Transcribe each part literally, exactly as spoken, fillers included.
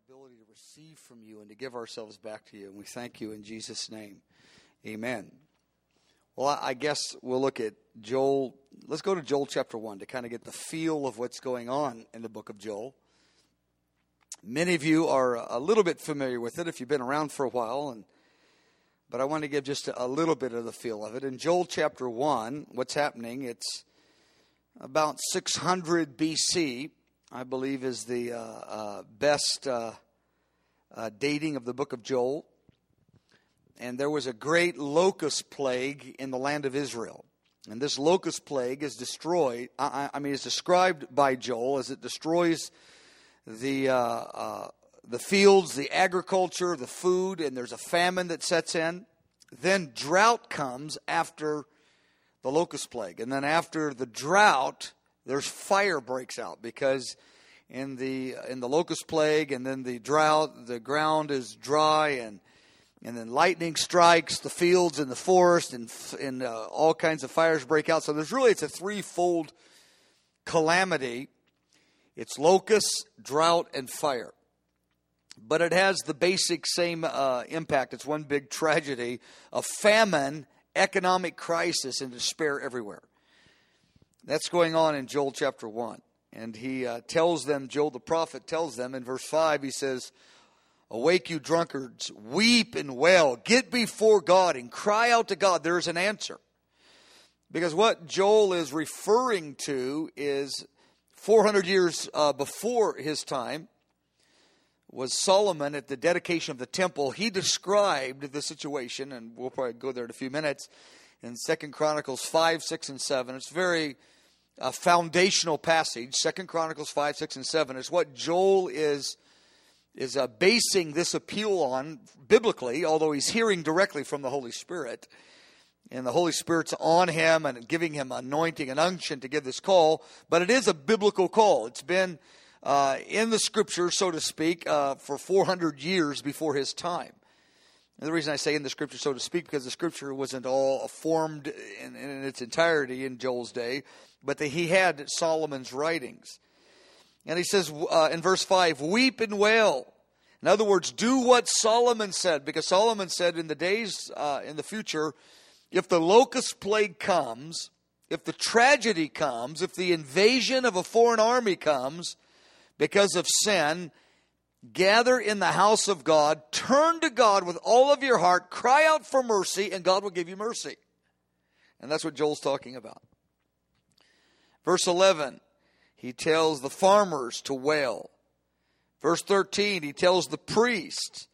ability to receive from you and to give ourselves back to you. And we thank you in Jesus' name. Amen. Well, I guess we'll look at Joel. Let's go to Joel chapter one to kind of get the feel of what's going on in the book of Joel. Many of you are a little bit familiar with it if you've been around for a while, and but I want to give just a little bit of the feel of it. In Joel chapter one, what's happening, it's about six hundred B C, I believe is the uh, uh, best uh, uh, dating of the book of Joel. And there was a great locust plague in the land of Israel. And this locust plague is destroyed, I, I mean, is described by Joel as it destroys the uh, uh, the fields, the agriculture, the food, and there's a famine that sets in. Then drought comes after the locust plague. And then after the drought, there's fire breaks out because in the in the locust plague and then the drought, the ground is dry and and then lightning strikes the fields and the forest and and uh, all kinds of fires break out. So there's really, it's a threefold calamity. It's locusts, drought, and fire. But it has the basic same uh, impact. It's one big tragedy of famine, economic crisis, and despair everywhere. That's going on in Joel chapter one. And he uh, tells them, Joel the prophet tells them in verse five, he says, "Awake, you drunkards, weep and wail, get before God and cry out to God." There is an answer. Because what Joel is referring to is four hundred years uh, before his time was Solomon at the dedication of the temple. He described the situation, and we'll probably go there in a few minutes, in Second Chronicles five, six, and seven. It's very a foundational passage. Second Chronicles five, six, and seven is what Joel is is uh, basing this appeal on biblically, although he's hearing directly from the Holy Spirit. And the Holy Spirit's on him and giving him anointing and unction to give this call. But it is a biblical call. It's been uh, in the Scripture, so to speak, uh, for four hundred years before his time. And the reason I say in the Scripture, so to speak, because the Scripture wasn't all formed in, in its entirety in Joel's day, but that he had Solomon's writings. And he says uh, in verse five, "Weep and wail." In other words, do what Solomon said, because Solomon said in the days uh, in the future, if the locust plague comes, if the tragedy comes, if the invasion of a foreign army comes because of sin, gather in the house of God, turn to God with all of your heart, cry out for mercy, and God will give you mercy. And that's what Joel's talking about. Verse eleven, he tells the farmers to wail. Verse thirteen, he tells the priests,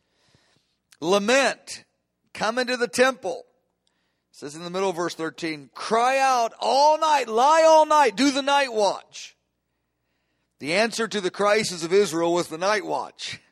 lament, come into the temple. It says in the middle of verse thirteen, cry out all night, lie all night, do the night watch. The answer to the crisis of Israel was the night watch.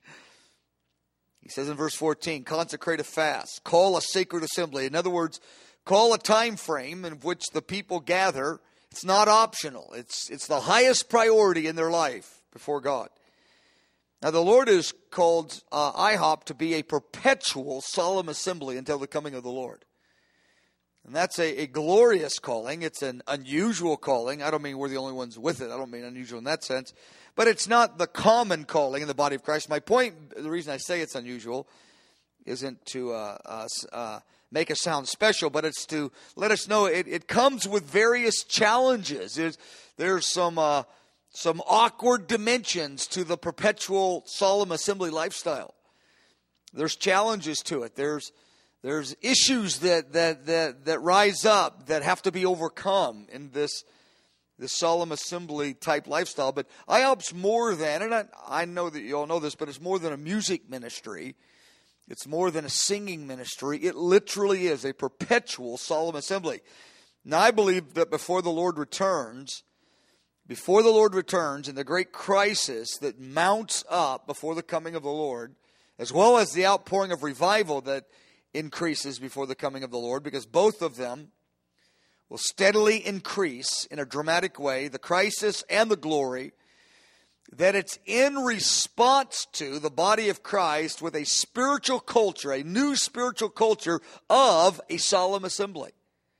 He says in verse fourteen, consecrate a fast, call a sacred assembly. In other words, call a time frame in which the people gather. It's not optional. It's, it's the highest priority in their life before God. Now the Lord has called uh, I HOP to be a perpetual solemn assembly until the coming of the Lord. And that's a, a glorious calling. It's an unusual calling. I don't mean we're the only ones with it. I don't mean unusual in that sense. But it's not the common calling in the body of Christ. My point, the reason I say it's unusual, isn't to uh, uh, uh, make us sound special, but it's to let us know it, it comes with various challenges. There's, there's some uh, some awkward dimensions to the perpetual solemn assembly lifestyle. There's challenges to it. There's There's issues that, that that that rise up that have to be overcome in this this solemn assembly type lifestyle. But I HOP's more than, and I, I know that you all know this, but it's more than a music ministry. It's more than a singing ministry. It literally is a perpetual solemn assembly. Now I believe that before the Lord returns, before the Lord returns, in the great crisis that mounts up before the coming of the Lord, as well as the outpouring of revival that increases before the coming of the Lord, because both of them will steadily increase in a dramatic way, the crisis and the glory, that it's in response to the body of Christ with a spiritual culture, a new spiritual culture of a solemn assembly.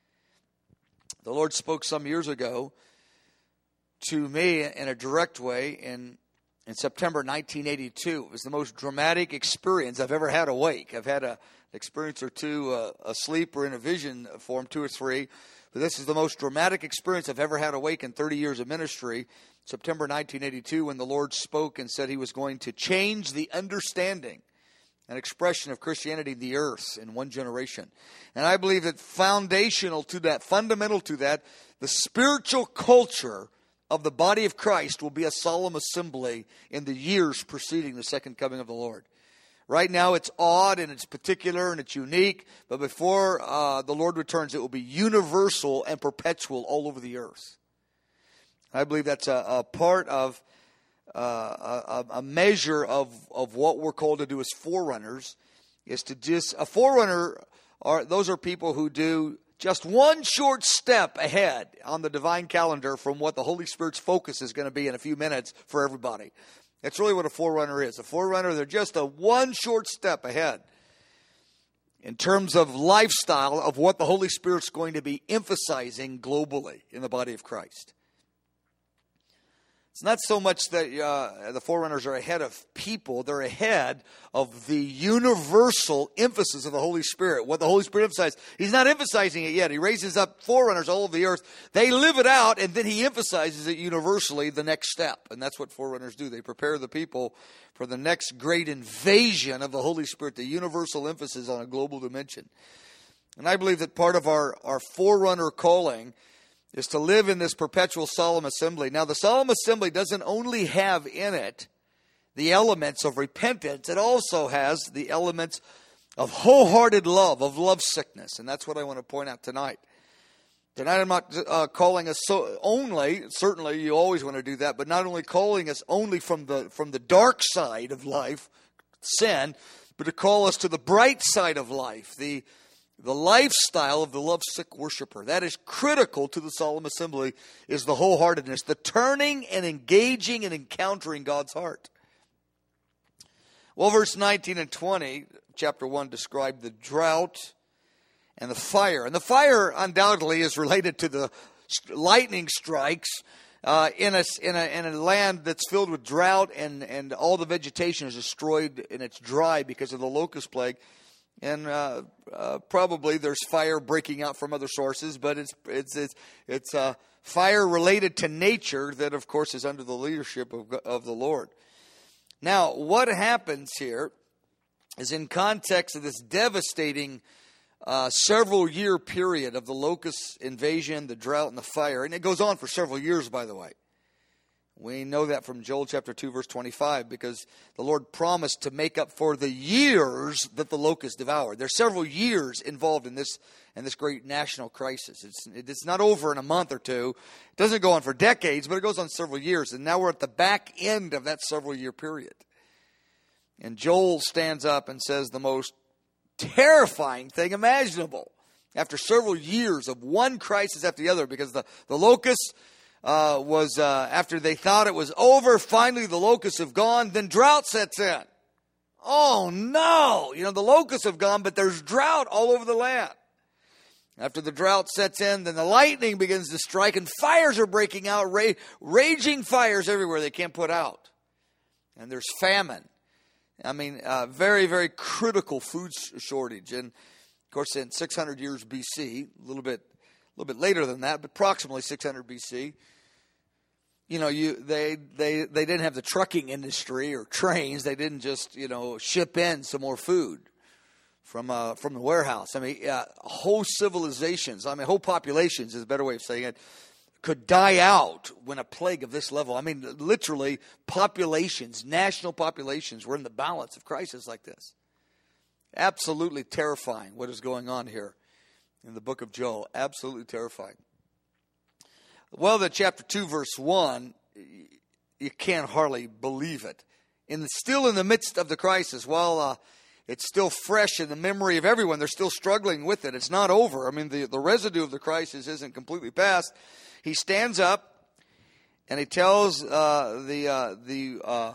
The Lord spoke some years ago to me in a direct way in in September nineteen eighty-two. It was the most dramatic experience I've ever had awake. I've had a, an experience or two uh, asleep or in a vision form, two or three. But this is the most dramatic experience I've ever had awake in thirty years of ministry. September nineteen eighty-two, when the Lord spoke and said he was going to change the understanding and expression of Christianity in the earth in one generation. And I believe that foundational to that, fundamental to that, the spiritual culture of the body of Christ will be a solemn assembly in the years preceding the second coming of the Lord. Right now it's odd and it's particular and it's unique, but before uh, the Lord returns, it will be universal and perpetual all over the earth. I believe that's a, a part of uh, a, a measure of, of what we're called to do as forerunners, is to just, a forerunner, are those are people who do just one short step ahead on the divine calendar from what the Holy Spirit's focus is going to be in a few minutes for everybody. That's really what a forerunner is. A forerunner, they're just a one short step ahead in terms of lifestyle of what the Holy Spirit's going to be emphasizing globally in the body of Christ. It's not so much that uh, the forerunners are ahead of people. They're ahead of the universal emphasis of the Holy Spirit. What the Holy Spirit emphasizes, he's not emphasizing it yet. He raises up forerunners all over the earth. They live it out, and then he emphasizes it universally, the next step. And that's what forerunners do. They prepare the people for the next great invasion of the Holy Spirit, the universal emphasis on a global dimension. And I believe that part of our, our forerunner calling is to live in this perpetual solemn assembly. Now, the solemn assembly doesn't only have in it the elements of repentance, it also has the elements of wholehearted love, of love sickness. And that's what I want to point out tonight. Tonight I'm not uh, calling us so only, certainly you always want to do that, but not only calling us only from the from the dark side of life, sin, but to call us to the bright side of life, the The lifestyle of the lovesick worshiper. That is critical to the solemn assembly, is the wholeheartedness, the turning and engaging and encountering God's heart. Well, verse nineteen and twenty, chapter one, describe the drought and the fire. And the fire undoubtedly is related to the lightning strikes uh, in, a, in, a, in a land that's filled with drought, and, and all the vegetation is destroyed and it's dry because of the locust plague. And uh, uh, probably there's fire breaking out from other sources, but it's it's it's it's uh, fire related to nature that, of course, is under the leadership of of the Lord. Now, what happens here is in context of this devastating uh, several year period of the locust invasion, the drought, and the fire, and it goes on for several years, by the way. We know that from Joel chapter two, verse twenty-five, because the Lord promised to make up for the years that the locusts devoured. There's several years involved in this in this great national crisis. It's, it's not over in a month or two. It doesn't go on for decades, but it goes on several years. And now we're at the back end of that several year period. And Joel stands up and says the most terrifying thing imaginable. After several years of one crisis after the other, because the, the locusts Uh, was uh, after they thought it was over, finally the locusts have gone, then drought sets in. Oh no! You know, the locusts have gone, but there's drought all over the land. After the drought sets in, then the lightning begins to strike, and fires are breaking out, ra- raging fires everywhere they can't put out. And there's famine. I mean, uh, very, very critical food shortage. And of course, in six hundred years B C, a little bit A little bit later than that, but approximately six hundred B C. You know, you they they they didn't have the trucking industry or trains. They didn't just you know ship in some more food from uh, from the warehouse. I mean, uh, whole civilizations. I mean, whole populations is a better way of saying it. Could die out when a plague of this level. I mean, literally, populations, national populations, were in the balance of crisis like this. Absolutely terrifying what is going on here in the book of Joel. Absolutely terrifying. Well, the chapter two, verse one, you can't hardly believe it. In the, still in the midst of the crisis, while uh, it's still fresh in the memory of everyone, they're still struggling with it. It's not over. I mean, the, the residue of the crisis isn't completely past. He stands up and he tells uh, the uh, the uh,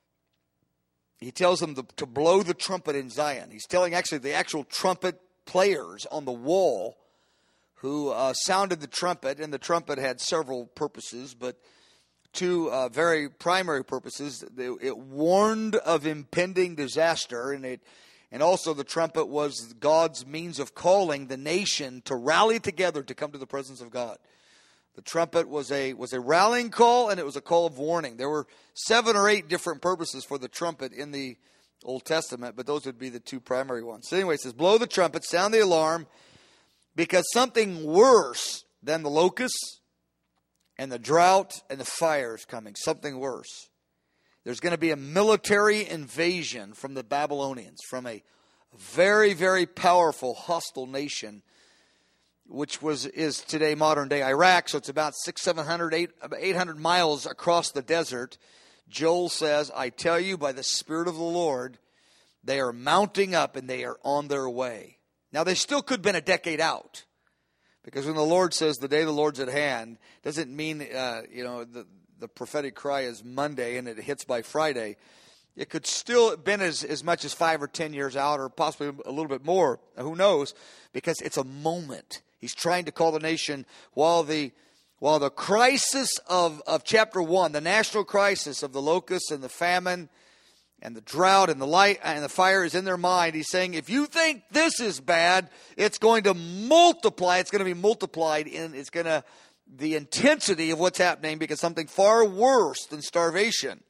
he tells them to, to blow the trumpet in Zion. He's telling actually the actual trumpet players on the wall who uh, sounded the trumpet, and the trumpet had several purposes, but two uh, very primary purposes. It warned of impending disaster, and it and also the trumpet was God's means of calling the nation to rally together to come to the presence of God. The trumpet was a was a rallying call, and it was a call of warning. There were seven or eight different purposes for the trumpet in the Old Testament, but those would be the two primary ones. So anyway, it says, blow the trumpet, sound the alarm, because something worse than the locusts and the drought and the fire is coming. Something worse. There's going to be a military invasion from the Babylonians, from a very, very powerful, hostile nation, which was is today modern-day Iraq. So it's about six, seven hundred, eight, eight hundred miles across the desert. Joel says, I tell you by the Spirit of the Lord, they are mounting up and they are on their way. Now, they still could have been a decade out. Because when the Lord says the day of the Lord's at hand, doesn't mean, uh, you know, the, the prophetic cry is Monday and it hits by Friday. It could still have been as, as much as five or ten years out, or possibly a little bit more. Who knows? Because it's a moment. He's trying to call the nation while the while the crisis of, of chapter one, the national crisis of the locusts and the famine and the drought and the light and the fire is in their mind. He's saying, if you think this is bad, it's going to multiply. It's going to be multiplied in, it's going to, the intensity of what's happening, because something far worse than starvation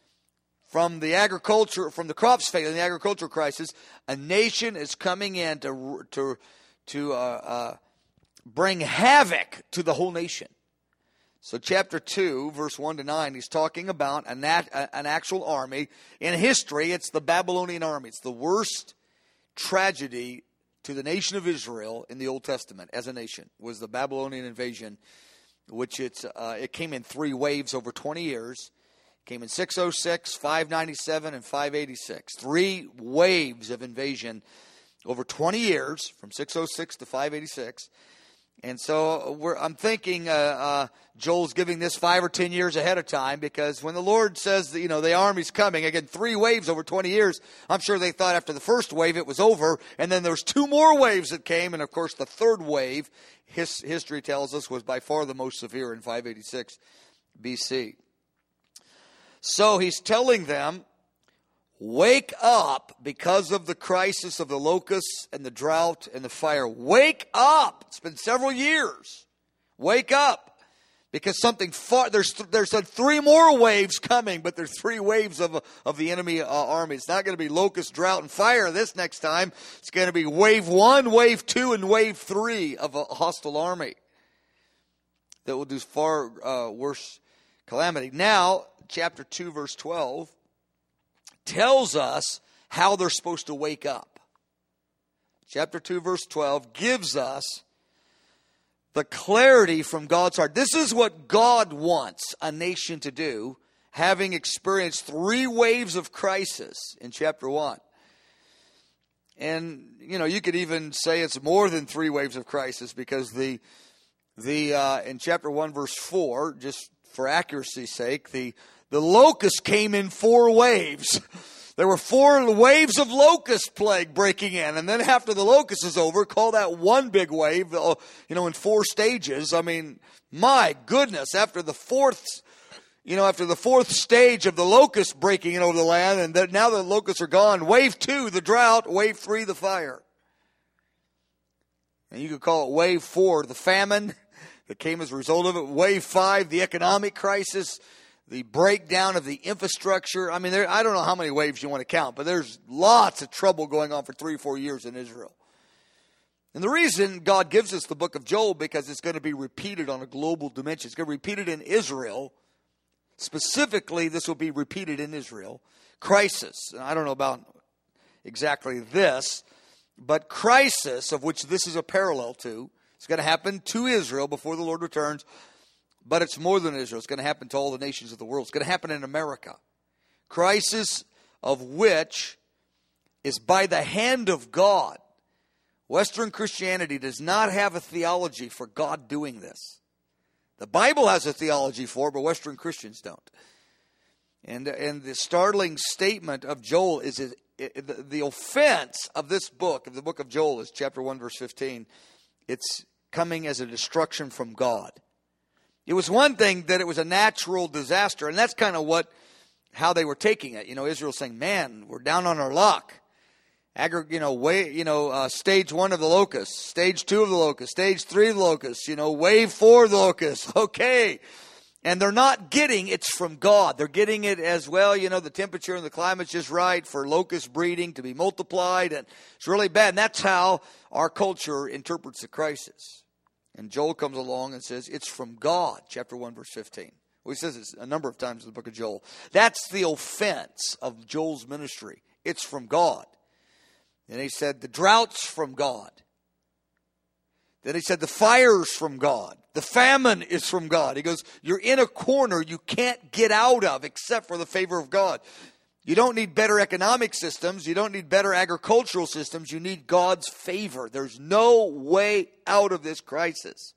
from the agriculture, from the crops failing, the agricultural crisis, a nation is coming in to, to, to, uh, uh, bring havoc to the whole nation. So chapter two, verse one to nine, he's talking about an, an actual army. In history, it's the Babylonian army. It's the worst tragedy to the nation of Israel in the Old Testament as a nation, was the Babylonian invasion, which it's, uh, it came in three waves over twenty years. It came in six oh six, five ninety-seven, and five eighty-six. Three waves of invasion over twenty years, from six oh six to five eighty-six. And so we're, I'm thinking uh, uh, Joel's giving this five or ten years ahead of time, because when the Lord says that, you know, the army's coming, again, three waves over twenty years, I'm sure they thought after the first wave it was over, and then there's two more waves that came, and of course the third wave, his, history tells us, was by far the most severe in five eighty-six B C. So he's telling them, wake up because of the crisis of the locusts and the drought and the fire. Wake up. It's been several years. Wake up. Because something far, there's there's three more waves coming, but there's three waves of, of the enemy uh, army. It's not going to be locust, drought, and fire this next time. It's going to be wave one, wave two, and wave three of a hostile army that will do far uh, worse calamity. Now, chapter two, verse twelve. Tells us how they're supposed to wake up. Chapter two, verse twelve gives us the clarity from God's heart. This is what God wants a nation to do, having experienced three waves of crisis in chapter one. And, you know, you could even say it's more than three waves of crisis, because the, the uh, in chapter one, verse four, just for accuracy's sake, the The locusts came in four waves. There were four waves of locust plague breaking in. And then after the locust is over, call that one big wave, you know, in four stages. I mean, my goodness, after the fourth, you know, after the fourth stage of the locust breaking in over the land, and that now the locusts are gone, wave two, the drought, wave three, the fire. And you could call it wave four, the famine that came as a result of it. Wave five, the economic crisis, the breakdown of the infrastructure. I mean, there, I don't know how many waves you want to count, but there's lots of trouble going on for three or four years in Israel. And the reason God gives us the book of Joel, because it's going to be repeated on a global dimension. It's going to be repeated in Israel. Specifically, this will be repeated in Israel. Crisis. I don't know about exactly this, but crisis, of which this is a parallel to, it's going to happen to Israel before the Lord returns. But it's more than Israel. It's going to happen to all the nations of the world. It's going to happen in America. Crisis of which is by the hand of God. Western Christianity does not have a theology for God doing this. The Bible has a theology for it, but Western Christians don't. And, and the startling statement of Joel is it, it, the, the offense of this book, of the book of Joel, is chapter one, verse fifteen. It's coming as a destruction from God. It was one thing that it was a natural disaster, and that's kind of what, how they were taking it. You know, Israel saying, man, we're down on our luck. Agri- you know, way, you know, uh, stage one of the locusts, stage two of the locusts, stage three of the locusts, you know, wave four of the locusts. Okay. And they're not getting it's from God. They're getting it as well. You know, the temperature and the climate's just right for locust breeding to be multiplied. And it's really bad. And that's how our culture interprets the crisis. And Joel comes along and says, it's from God. Chapter one, verse fifteen. Well, he says it a number of times in the book of Joel. That's the offense of Joel's ministry. It's from God. And he said, the drought's from God. Then he said, the fire's from God. The famine is from God. He goes, you're in a corner you can't get out of except for the favor of God. You don't need better economic systems. You don't need better agricultural systems. You need God's favor. There's no way out of this crisis.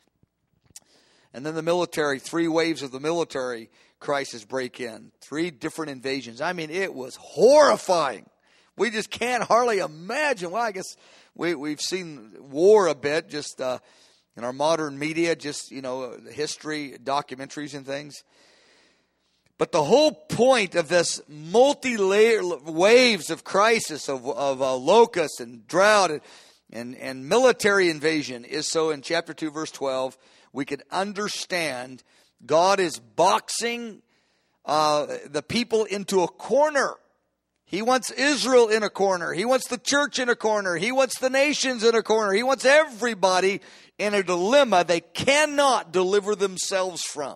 And then the military, three waves of the military crisis break in. Three different invasions. I mean, it was horrifying. We just can't hardly imagine. Well, I guess we, we've seen war a bit just uh, in our modern media, just, you know, history, documentaries and things. But the whole point of this multi-layer waves of crisis, of, of uh, locusts and drought and, and, and military invasion is so in chapter two, verse twelve, we could understand God is boxing uh, the people into a corner. He wants Israel in a corner. He wants the church in a corner. He wants the nations in a corner. He wants everybody in a dilemma they cannot deliver themselves from.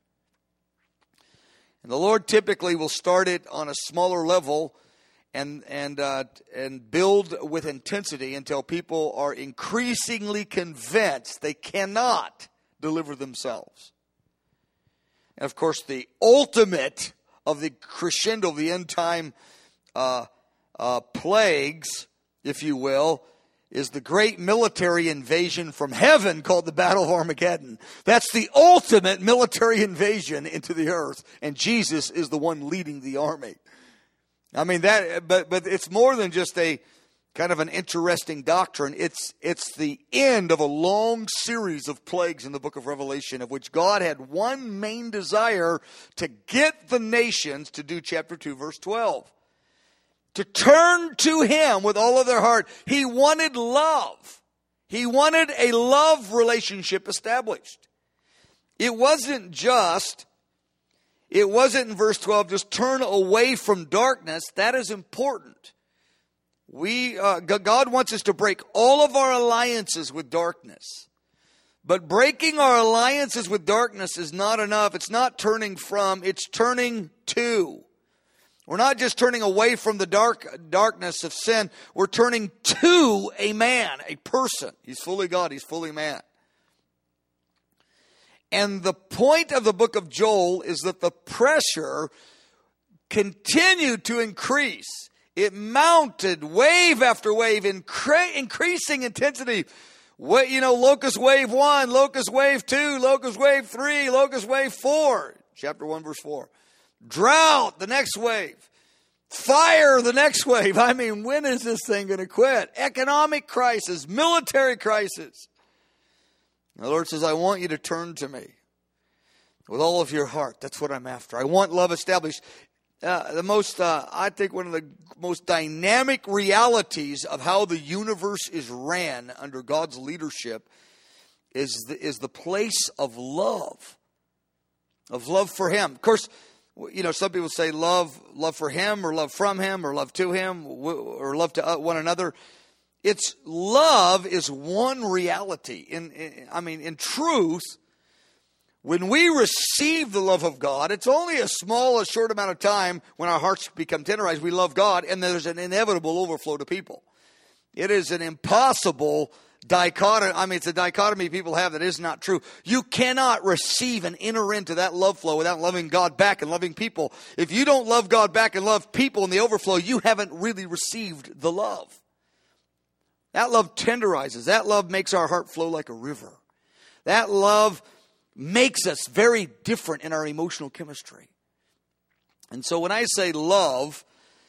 And the Lord typically will start it on a smaller level and and uh, and build with intensity until people are increasingly convinced they cannot deliver themselves. And of course, the ultimate of the crescendo of the end time Uh, uh, plagues, if you will, is the great military invasion from heaven called the Battle of Armageddon. That's the ultimate military invasion into the earth, and Jesus is the one leading the army. I mean that, but but it's more than just a kind of an interesting doctrine. It's it's the end of a long series of plagues in the book of Revelation, of which God had one main desire: to get the nations to do chapter two, verse twelve. To turn to Him with all of their heart. He wanted love. He wanted a love relationship established. It wasn't just, it wasn't in verse twelve, just turn away from darkness. That is important. We, uh, God wants us to break all of our alliances with darkness. But breaking our alliances with darkness is not enough. It's not turning from, it's turning to. We're not just turning away from the dark darkness of sin. We're turning to a man, a person. He's fully God. He's fully man. And the point of the book of Joel is that the pressure continued to increase. It mounted wave after wave, incre- increasing intensity. What, you know, locust wave one, locust wave two, locust wave three, locust wave four. Chapter one, verse four. Drought, the next wave. Fire, the next wave. I mean, when is this thing going to quit? Economic crisis, military crisis. The Lord says, I want you to turn to me with all of your heart. That's what I'm after. I want love established. Uh, the most, uh, I think one of the most dynamic realities of how the universe is ran under God's leadership is the, is the place of love, of love for Him. Of course, you know, some people say love, love for Him, or love from Him, or love to Him, or love to one another. It's love is one reality. In, in I mean, in truth, when we receive the love of God, it's only a small, a short amount of time when our hearts become tenderized. We love God, and there's an inevitable overflow to people. It is an impossible dichotomy. I mean, it's a dichotomy people have that is not true. You cannot receive and enter into that love flow without loving God back and loving people. If you don't love God back and love people in the overflow, you haven't really received the love. That love tenderizes. That love makes our heart flow like a river. That love makes us very different in our emotional chemistry. And so when I say love,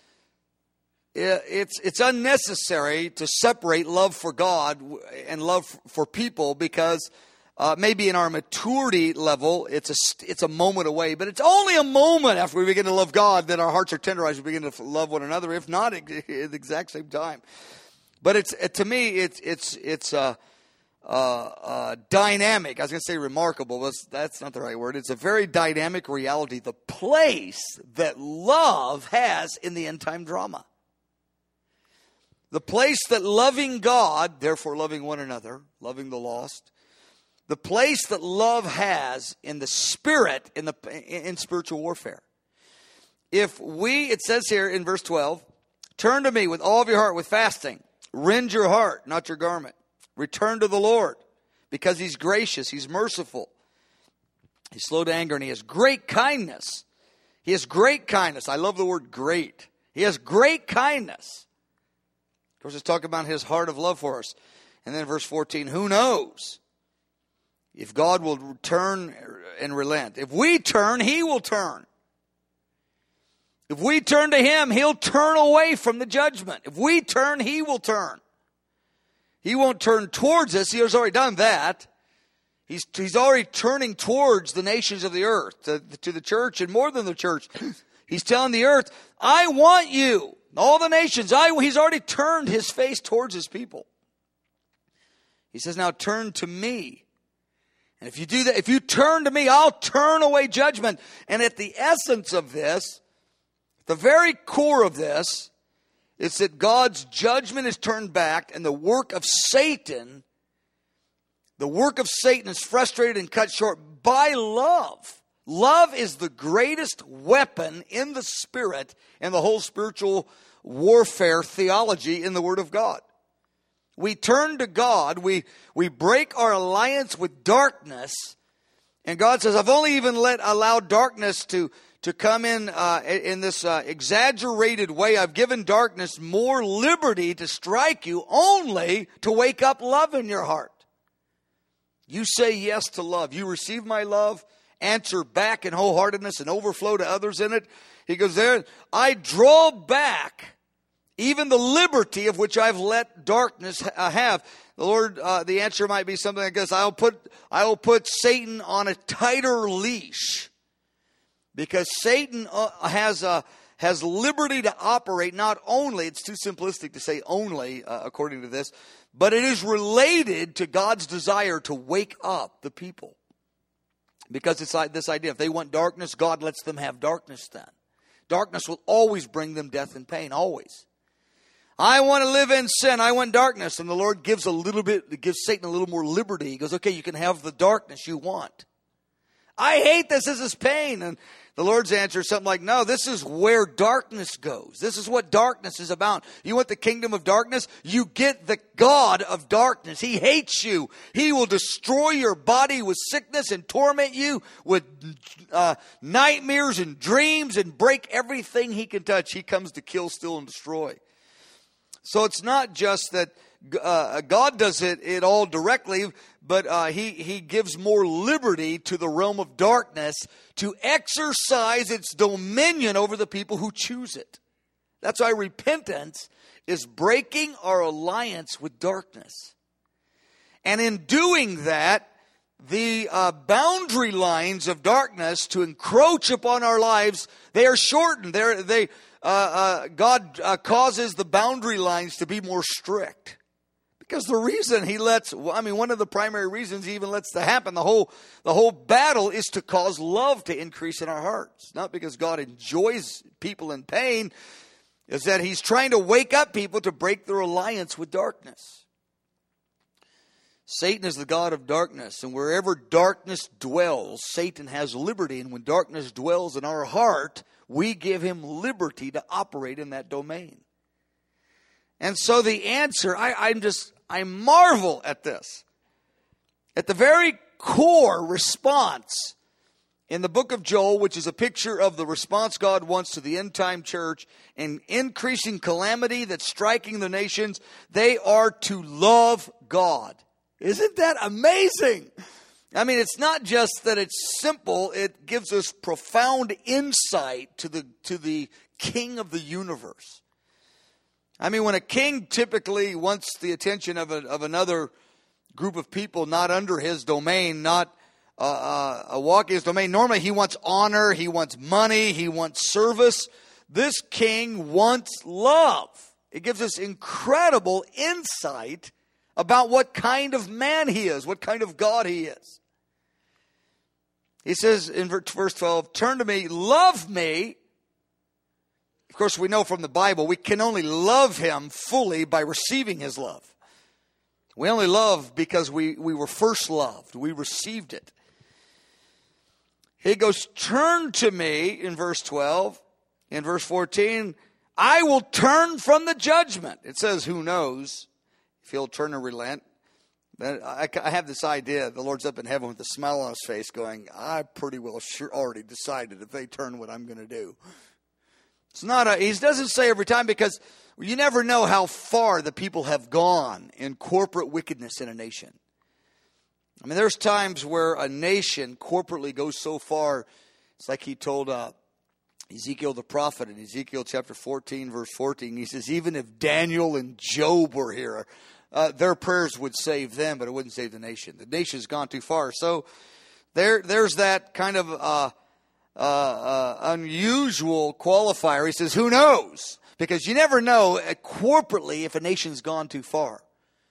It's it's unnecessary to separate love for God and love for people, because Uh, maybe in our maturity level, it's a, it's a moment away. But it's only a moment after we begin to love God that our hearts are tenderized. We begin to love one another, if not at the exact same time. But it's to me, it's it's it's uh, uh, uh, dynamic. I was going to say remarkable, but that's not the right word. It's a very dynamic reality. The place that love has in the end time drama. The place that loving God, therefore loving one another, loving the lost. The place that love has in the spirit, in the in spiritual warfare. If we, it says here in verse twelve, turn to me with all of your heart with fasting. Rend your heart, not your garment. Return to the Lord because He's gracious. He's merciful. He's slow to anger and He has great kindness. He has great kindness. I love the word great. He has great kindness. Of course, it's talking about His heart of love for us. And then verse fourteen, who knows if God will turn and relent? If we turn, He will turn. If we turn to Him, He'll turn away from the judgment. If we turn, He will turn. He won't turn towards us. He has already done that. He's, he's already turning towards the nations of the earth, to, to the church, and more than the church. He's telling the earth, I want you. All the nations, I, He's already turned His face towards His people. He says, now turn to me. And if you do that, if you turn to me, I'll turn away judgment. And at the essence of this, the very core of this, is that God's judgment is turned back and the work of Satan, the work of Satan is frustrated and cut short by love. Love is the greatest weapon in the Spirit and the whole spiritual warfare theology in the Word of God. We turn to God, we, we break our alliance with darkness, and God says, I've only even let allowed darkness to, to come in uh, in this uh, exaggerated way. I've given darkness more liberty to strike you only to wake up love in your heart. You say yes to love. You receive my love, answer back in wholeheartedness and overflow to others in it. He goes there, I draw back even the liberty of which I've let darkness have. The Lord, uh, the answer might be something like this. I'll put, I will put Satan on a tighter leash. Because Satan uh, has a, has liberty to operate not only, it's too simplistic to say only, uh, according to this, but it is related to God's desire to wake up the people. Because it's like this idea, if they want darkness, God lets them have darkness then. Darkness will always bring them death and pain, always. I want to live in sin. I want darkness. And the Lord gives a little bit, gives Satan a little more liberty. He goes, okay, you can have the darkness you want. I hate this. This is pain. And the Lord's answer is something like, no, this is where darkness goes. This is what darkness is about. You want the kingdom of darkness? You get the God of darkness. He hates you. He will destroy your body with sickness and torment you with uh, nightmares and dreams and break everything He can touch. He comes to kill, steal, and destroy. So it's not just that uh, God does it, it all directly, but uh, he, he gives more liberty to the realm of darkness to exercise its dominion over the people who choose it. That's why repentance is breaking our alliance with darkness. And in doing that, the uh, boundary lines of darkness to encroach upon our lives, they are shortened. They're, they Uh, uh, God uh, causes the boundary lines to be more strict. Because the reason He lets, I mean, one of the primary reasons He even lets that happen, the whole, the whole battle is to cause love to increase in our hearts. Not because God enjoys people in pain, is that He's trying to wake up people to break their alliance with darkness. Satan is the god of darkness, and wherever darkness dwells, Satan has liberty. And when darkness dwells in our heart, we give him liberty to operate in that domain. And so the answer, I, I'm just, I marvel at this. At the very core response in the book of Joel, which is a picture of the response God wants to the end time church and increasing calamity that's striking the nations, they are to love God. Isn't that amazing? I mean, it's not just that it's simple, it gives us profound insight to the to the king of the universe. I mean, when a king typically wants the attention of a, of another group of people not under his domain, not uh, uh, walking his domain. Normally he wants honor, he wants money, he wants service. This king wants love. It gives us incredible insight about what kind of man he is, what kind of God he is. He says in verse twelve, turn to me, love me. Of course, we know from the Bible, we can only love him fully by receiving his love. We only love because we, we were first loved. We received it. He goes, turn to me in verse twelve. In verse fourteen, I will turn from the judgment. It says, who knows if he'll turn and relent. I have this idea, the Lord's up in heaven with a smile on his face going, I pretty well sure already decided if they turn what I'm going to do. It's not a, he doesn't say every time, because you never know how far the people have gone in corporate wickedness in a nation. I mean, there's times where a nation corporately goes so far, it's like he told uh, Ezekiel the prophet in Ezekiel chapter fourteen, verse fourteen. He says, even if Daniel and Job were here, Uh, their prayers would save them, but it wouldn't save the nation. The nation's gone too far. So there, there's that kind of uh, uh, uh, unusual qualifier. He says, who knows? Because you never know uh, corporately if a nation's gone too far.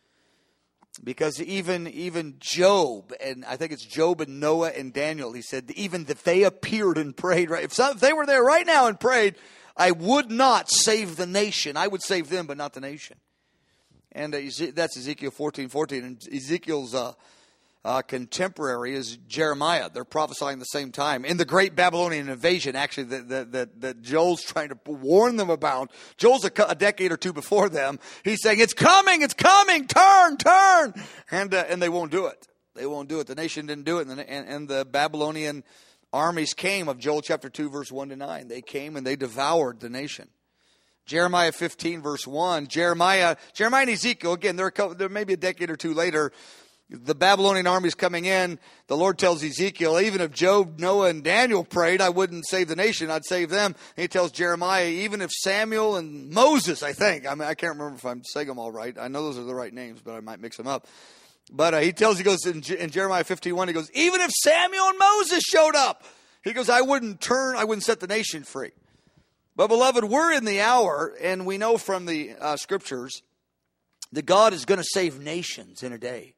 Because even even Job, and I think it's Job and Noah and Daniel, he said, even if they appeared and prayed, right? If, some, if they were there right now and prayed, I would not save the nation. I would save them, but not the nation. And uh, that's Ezekiel fourteen fourteen. And Ezekiel's uh, uh, contemporary is Jeremiah. They're prophesying the same time. In the great Babylonian invasion, actually, that, that, that, that Joel's trying to warn them about. Joel's a, a decade or two before them. He's saying, it's coming, it's coming, turn, turn. And uh, and they won't do it. They won't do it. The nation didn't do it. And, and, and the Babylonian armies came, of Joel chapter two, verse one to nine. They came and they devoured the nation. Jeremiah fifteen, verse one. Jeremiah, Jeremiah and Ezekiel, again, they're, they're maybe a decade or two later. The Babylonian army's coming in. The Lord tells Ezekiel, even if Job, Noah, and Daniel prayed, I wouldn't save the nation. I'd save them. And he tells Jeremiah, even if Samuel and Moses, I think. I mean, I can't remember if I'm saying them all right. I know those are the right names, but I might mix them up. But uh, he tells, he goes in, in Jeremiah fifteen one, he goes, even if Samuel and Moses showed up, he goes, I wouldn't turn, I wouldn't set the nation free. But, beloved, we're in the hour, and we know from the uh, Scriptures that God is going to save nations in a day.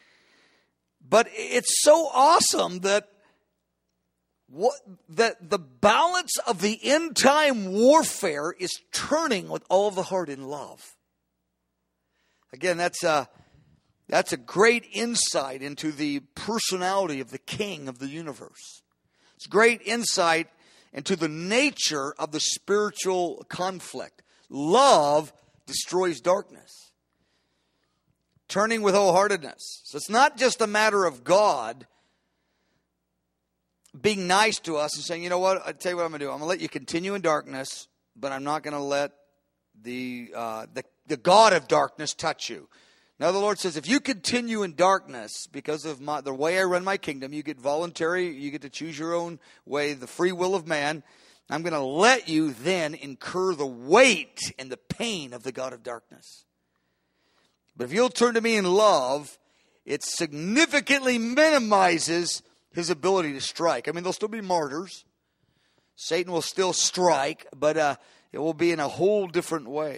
But it's so awesome that what that the balance of the end-time warfare is turning with all of the heart in love. Again, that's a, that's a great insight into the personality of the King of the universe. It's great insight and to the nature of the spiritual conflict. Love destroys darkness. Turning with wholeheartedness. So it's not just a matter of God being nice to us and saying, you know what, I'll tell you what I'm going to do. I'm going to let you continue in darkness, but I'm not going to let the, uh, the, the God of darkness touch you. Now the Lord says, if you continue in darkness because of my, the way I run my kingdom, you get voluntary, you get to choose your own way, the free will of man. I'm going to let you then incur the weight and the pain of the God of darkness. But if you'll turn to me in love, it significantly minimizes his ability to strike. I mean, there'll still be martyrs. Satan will still strike, but uh, it will be in a whole different way.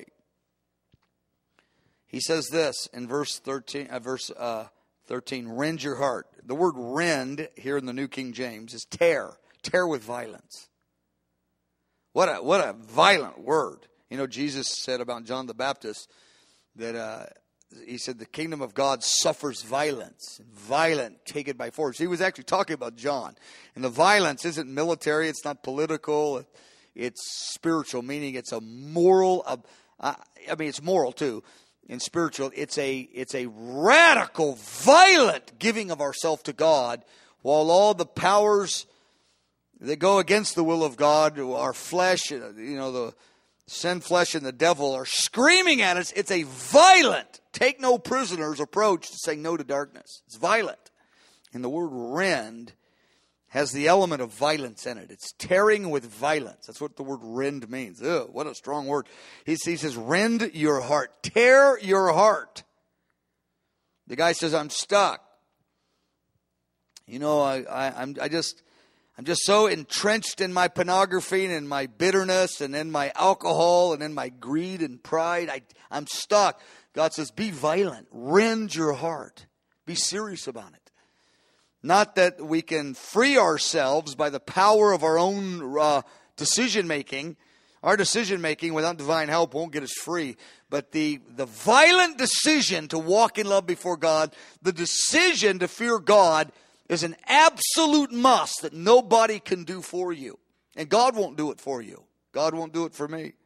He says this in verse thirteen, uh, verse uh, thirteen, rend your heart. The word rend here in the New King James is tear, tear with violence. What a what a violent word. You know, Jesus said about John the Baptist that uh, he said the kingdom of God suffers violence, and violent take it by force. He was actually talking about John. And the violence isn't military, it's not political, it's spiritual, meaning it's a moral, uh, I mean, it's moral too. In spiritual, it's a it's a radical, violent giving of ourselves to God, while all the powers that go against the will of God, our flesh, you know, the sin, flesh, and the devil are screaming at us. It's a violent, take no prisoners approach to saying no to darkness. It's violent. And the word rend has the element of violence in it. It's tearing with violence. That's what the word rend means. Ew, what a strong word. He, he says, rend your heart. Tear your heart. The guy says, I'm stuck. You know, I, I, I'm, I just, I'm just so entrenched in my pornography and in my bitterness and in my alcohol and in my greed and pride. I, I'm stuck. God says, be violent. Rend your heart. Be serious about it. Not that we can free ourselves by the power of our own uh, decision making. Our decision making without divine help won't get us free. But the, the violent decision to walk in love before God, the decision to fear God, is an absolute must that nobody can do for you. And God won't do it for you. God won't do it for me.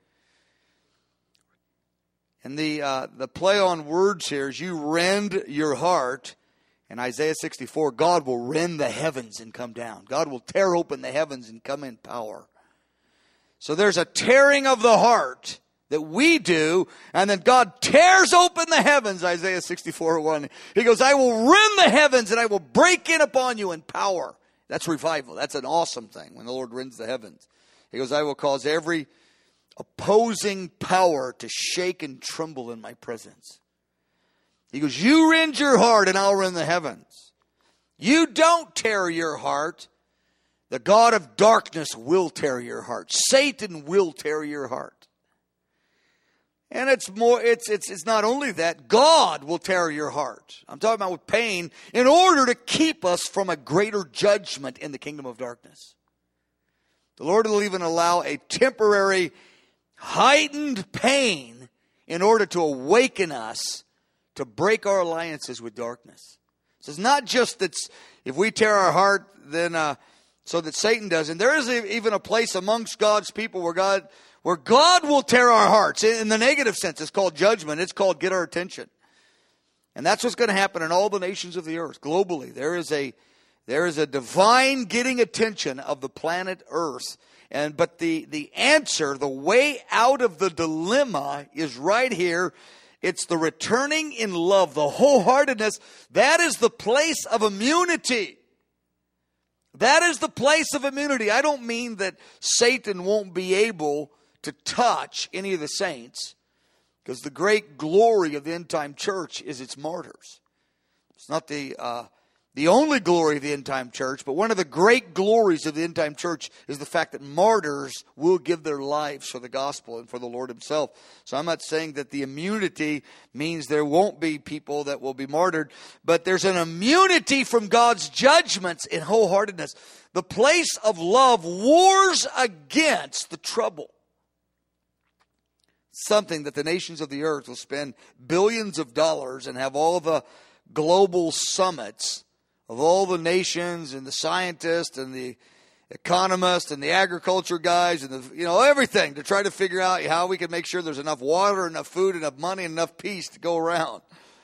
And the uh, the play on words here is you rend your heart. In Isaiah sixty-four, God will rend the heavens and come down. God will tear open the heavens and come in power. So there's a tearing of the heart that we do, and then God tears open the heavens, Isaiah sixty-four one. He goes, I will rend the heavens and I will break in upon you in power. That's revival. That's an awesome thing when the Lord rends the heavens. He goes, I will cause every opposing power to shake and tremble in my presence. He goes, you rend your heart and I'll rend the heavens. You don't tear your heart. The God of darkness will tear your heart. Satan will tear your heart. And it's more, it's, it's, it's not only that, God will tear your heart. I'm talking about with pain in order to keep us from a greater judgment in the kingdom of darkness. The Lord will even allow a temporary heightened pain in order to awaken us to break our alliances with darkness. So it's not just that if we tear our heart, then uh, so that Satan doesn't. There is a, even a place amongst God's people where God, where God will tear our hearts. In, in the negative sense, it's called judgment. It's called get our attention. And that's what's going to happen in all the nations of the earth, globally. There is a there is a divine getting attention of the planet Earth. And but the, the answer, the way out of the dilemma is right here. It's the returning in love, the wholeheartedness. That is the place of immunity. That is the place of immunity. I don't mean that Satan won't be able to touch any of the saints, because the great glory of the end time church is its martyrs. It's not the uh, the only glory of the end time church, but one of the great glories of the end time church is the fact that martyrs will give their lives for the gospel and for the Lord himself. So I'm not saying that the immunity means there won't be people that will be martyred, but there's an immunity from God's judgments in wholeheartedness. The place of love wars against the trouble. Something that the nations of the earth will spend billions of dollars and have all the global summits of all the nations and the scientists and the economists and the agriculture guys and the, you know, everything to try to figure out how we can make sure there's enough water, enough food, enough money, enough peace to go around.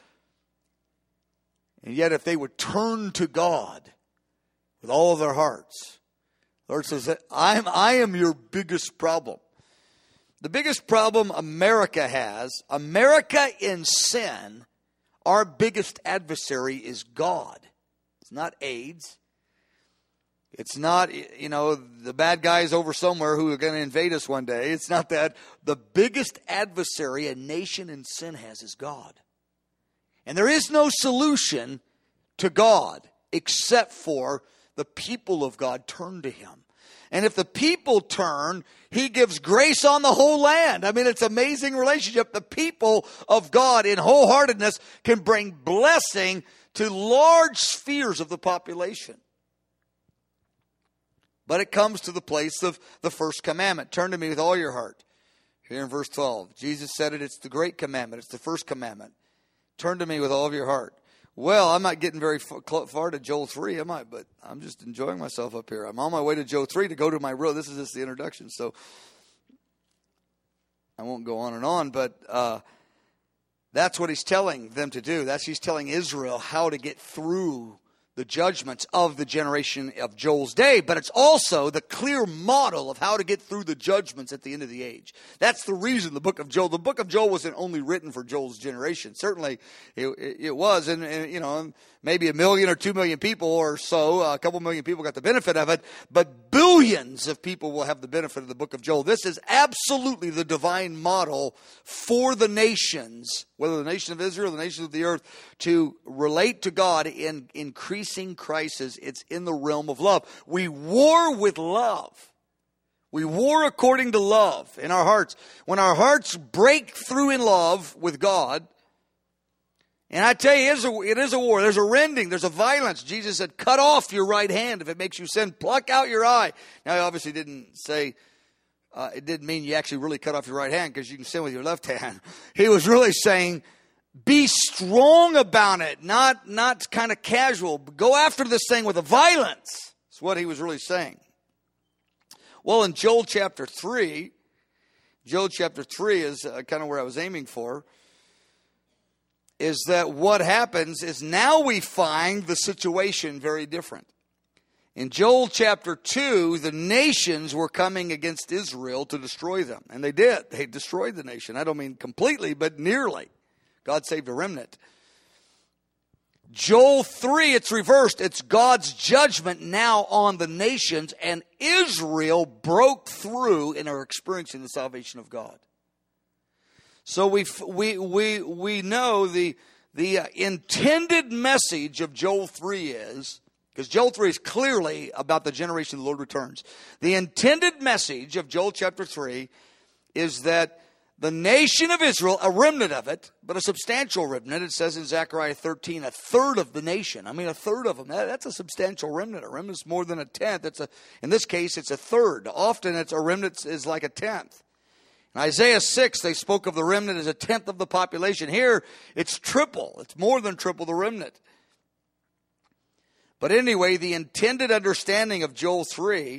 And yet if they would turn to God with all of their hearts, the Lord says, I'm, I am your biggest problem. The biggest problem America has, America in sin, our biggest adversary is God. It's not AIDS. It's not, you know, the bad guys over somewhere who are going to invade us one day. It's not that. The biggest adversary a nation in sin has is God. And there is no solution to God except for the people of God turn to him. And if the people turn, he gives grace on the whole land. I mean, it's an amazing relationship. The people of God in wholeheartedness can bring blessing to large spheres of the population. But it comes to the place of the first commandment. Turn to me with all your heart. Here in verse twelve, Jesus said it, it's the great commandment. It's the first commandment. Turn to me with all of your heart. Well, I'm not getting very far to Joel three, am I? But I'm just enjoying myself up here. I'm on my way to Joel three to go to my road. This is just the introduction, so I won't go on and on. But uh, that's what he's telling them to do. That's he's telling Israel how to get through the judgments of the generation of Joel's day, but it's also the clear model of how to get through the judgments at the end of the age. That's the reason the book of Joel, the book of Joel wasn't only written for Joel's generation. Certainly it, it was, and, and you know, maybe a million or two million people or so, a couple million people got the benefit of it, but billions of people will have the benefit of the book of Joel. This is absolutely the divine model for the nations, whether the nation of Israel, the nations of the earth, to relate to God in increasing crisis. It's in the realm of love. We war with love. We war according to love in our hearts. When our hearts break through in love with God, and I tell you, it is, a, it is a war. There's a rending. There's a violence. Jesus said, cut off your right hand if it makes you sin. Pluck out your eye. Now, he obviously didn't say, uh, it didn't mean you actually really cut off your right hand because you can sin with your left hand. He was really saying, be strong about it, not, not kind of casual. Go after this thing with a violence. That's what he was really saying. Well, in Joel chapter three, Joel chapter three is uh, kind of where I was aiming for, is that what happens is now we find the situation very different. In Joel chapter two, the nations were coming against Israel to destroy them. And they did. They destroyed the nation. I don't mean completely, but nearly. God saved a remnant. Joel three, it's reversed. It's God's judgment now on the nations, and Israel broke through and are experiencing the salvation of God. So we we we we know the the uh, intended message of Joel three is, because Joel three is clearly about the generation the Lord returns. The intended message of Joel chapter three is that the nation of Israel, a remnant of it, but a substantial remnant. It says in Zechariah thirteen, a third of the nation. I mean, a third of them. That, that's a substantial remnant. A remnant is more than a tenth. It's a, in this case, it's a third. Often, it's a remnant is like a tenth. In Isaiah six, they spoke of the remnant as a tenth of the population. Here, it's triple. It's more than triple the remnant. But anyway, the intended understanding of Joel three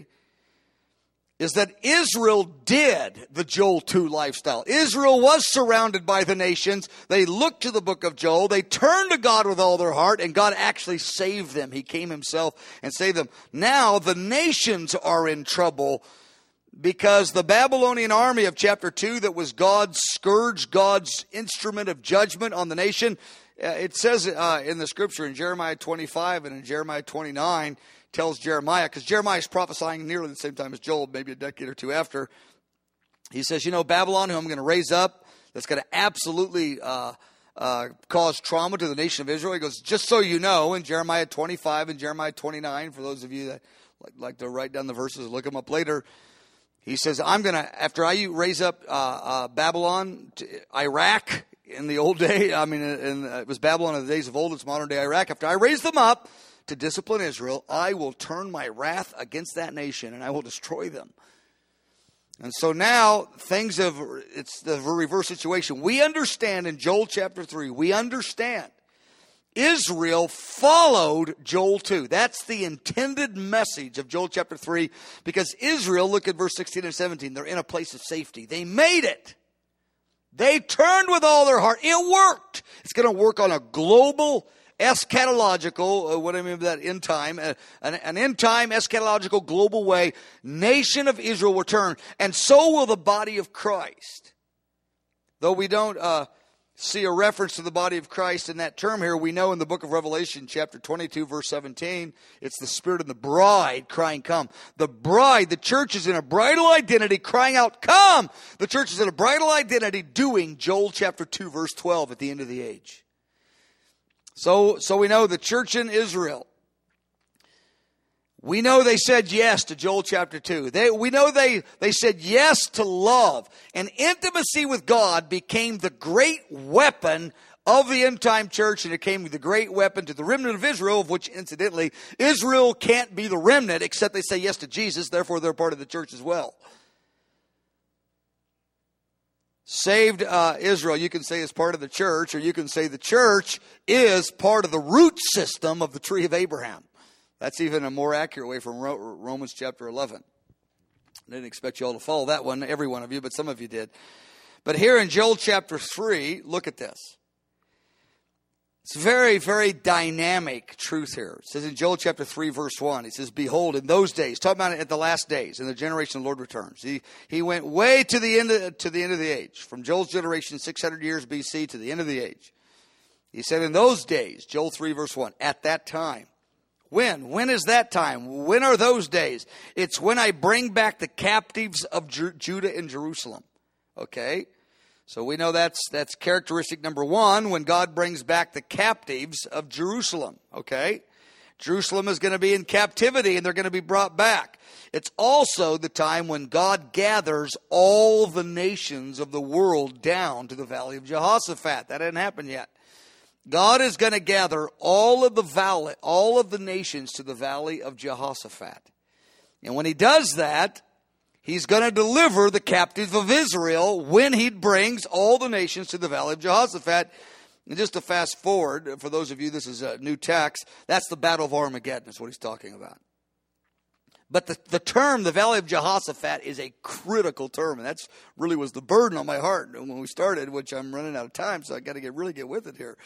is that Israel did the Joel two lifestyle. Israel was surrounded by the nations. They looked to the book of Joel. They turned to God with all their heart, and God actually saved them. He came himself and saved them. Now the nations are in trouble because the Babylonian army of chapter two, that was God's scourge, God's instrument of judgment on the nation, uh, it says uh, in the scripture in Jeremiah twenty-five and in Jeremiah twenty-nine, tells Jeremiah, because Jeremiah is prophesying nearly the same time as Joel, maybe a decade or two after. He says, you know, Babylon, who I'm going to raise up, that's going to absolutely uh, uh, cause trauma to the nation of Israel. He goes, just so you know, in Jeremiah twenty-five and Jeremiah twenty-nine, for those of you that like, like to write down the verses and look them up later, he says, I'm going to, after I raise up uh, uh, Babylon, to Iraq in the old day, I mean, in, it was Babylon in the days of old, it's modern day Iraq. After I raise them up to discipline Israel, I will turn my wrath against that nation and I will destroy them. And so now things have, it's the reverse situation. We understand in Joel chapter three, we understand Israel followed Joel two. That's the intended message of Joel chapter three, because Israel, look at verse sixteen and seventeen, they're in a place of safety. They made it. They turned with all their heart. It worked. It's going to work on a global eschatological, uh, what I mean by that, end time, uh, an, an end time eschatological global way. Nation of Israel will turn, and so will the body of Christ. Though we don't uh, see a reference to the body of Christ in that term here, we know in the book of Revelation, chapter twenty-two, verse seventeen, it's the Spirit and the bride crying, come. The bride, the church is in a bridal identity crying out, come. The church is in a bridal identity doing Joel chapter two, verse twelve at the end of the age. So, so we know the church in Israel, we know they said yes to Joel chapter two. They, we know they, they said yes to love. And intimacy with God became the great weapon of the end time church, and it became the great weapon to the remnant of Israel, of which, incidentally, Israel can't be the remnant except they say yes to Jesus, therefore they're part of the church as well. Saved uh, Israel, you can say, is part of the church, or you can say the church is part of the root system of the tree of Abraham. That's even a more accurate way from Romans chapter eleven. I didn't expect you all to follow that one, every one of you, but some of you did. But here in Joel chapter three, look at this. It's very, very dynamic truth here. It says in Joel chapter three, verse one, it says, behold, in those days, talking about it at the last days, in the generation the Lord returns. He, he went way to the end of, to the end of the age, from Joel's generation, six hundred years B C to the end of the age. He said, in those days, Joel three, verse one, at that time. When? When is that time? When are those days? It's when I bring back the captives of Ju- Judah and Jerusalem. Okay? So we know that's that's characteristic number one, when God brings back the captives of Jerusalem. Okay? Jerusalem is going to be in captivity and they're going to be brought back. It's also the time when God gathers all the nations of the world down to the valley of Jehoshaphat. That hasn't happened yet. God is going to gather all of the valley, all of the nations to the valley of Jehoshaphat. And when he does that, he's going to deliver the captives of Israel when he brings all the nations to the valley of Jehoshaphat. And just to fast forward, for those of you, this is a new text, that's the Battle of Armageddon is what he's talking about. But the, the term, the Valley of Jehoshaphat, is a critical term. And that's really was the burden on my heart when we started, which I'm running out of time, so I got to get really get with it here.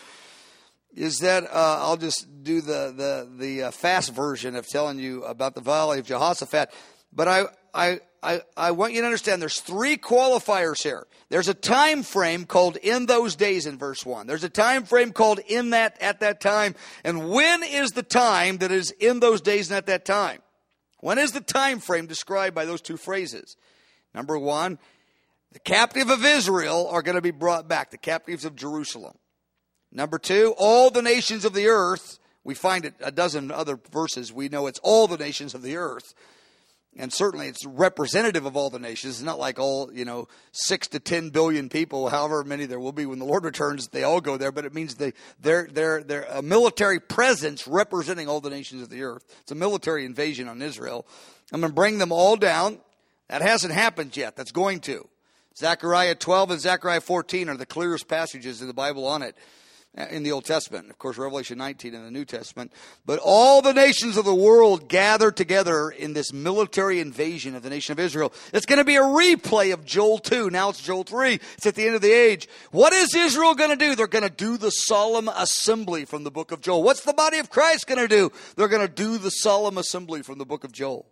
Is that uh, I'll just do the the the uh, fast version of telling you about the Valley of Jehoshaphat. But I I I I want you to understand there's three qualifiers here. There's a time frame called in those days in verse one. There's a time frame called in that at that time. And when is the time that is in those days and at that time? When is the time frame described by those two phrases? Number one, the captive of Israel are going to be brought back, the captives of Jerusalem. Number two, all the nations of the earth. We find it a dozen other verses. We know it's all the nations of the earth. And certainly it's representative of all the nations. It's not like all, you know, six to ten billion people, however many there will be when the Lord returns, they all go there. But it means they, they're, they're, they're a military presence representing all the nations of the earth. It's a military invasion on Israel. I'm going to bring them all down. That hasn't happened yet. That's going to. Zechariah twelve and Zechariah fourteen are the clearest passages in the Bible on it. In the Old Testament. Of course, Revelation nineteen in the New Testament. But all the nations of the world gather together in this military invasion of the nation of Israel. It's going to be a replay of Joel two. Now it's Joel three. It's at the end of the age. What is Israel going to do? They're going to do the solemn assembly from the book of Joel. What's the body of Christ going to do? They're going to do the solemn assembly from the book of Joel.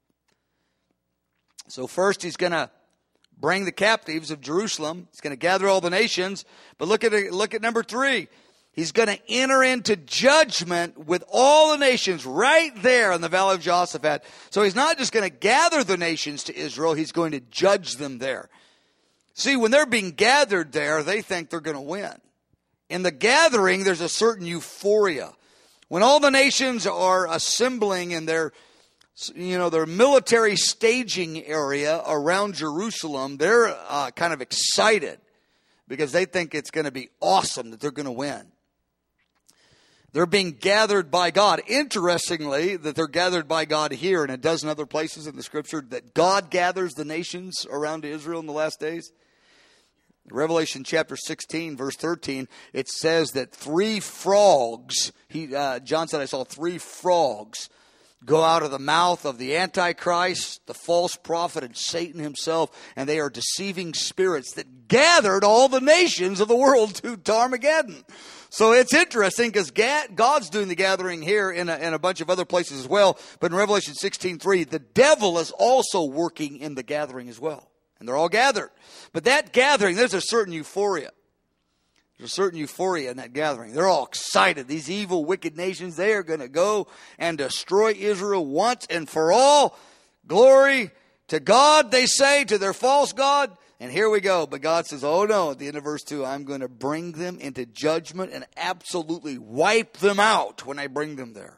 So first he's going to bring the captives of Jerusalem. He's going to gather all the nations. But look at it, look at number three. He's going to enter into judgment with all the nations right there in the Valley of Jehoshaphat. So he's not just going to gather the nations to Israel. He's going to judge them there. See, when they're being gathered there, they think they're going to win. In the gathering, there's a certain euphoria. When all the nations are assembling in their You know, their military staging area around Jerusalem, they're uh, kind of excited because they think it's going to be awesome, that they're going to win. They're being gathered by God. Interestingly, that they're gathered by God here and a dozen other places in the Scripture, that God gathers the nations around Israel in the last days. Revelation chapter sixteen, verse thirteen, it says that three frogs, he, uh, John said, I saw three frogs go out of the mouth of the Antichrist, the false prophet, and Satan himself, and they are deceiving spirits that gathered all the nations of the world to, to Armageddon. So it's interesting because God's doing the gathering here in a, in a bunch of other places as well. But in Revelation sixteen three, the devil is also working in the gathering as well. And they're all gathered. But that gathering, there's a certain euphoria. There's a certain euphoria in that gathering. They're all excited. These evil, wicked nations, they are going to go and destroy Israel once and for all. Glory to God, they say, to their false god. And here we go. But God says, oh no, at the end of verse two, I'm going to bring them into judgment and absolutely wipe them out when I bring them there.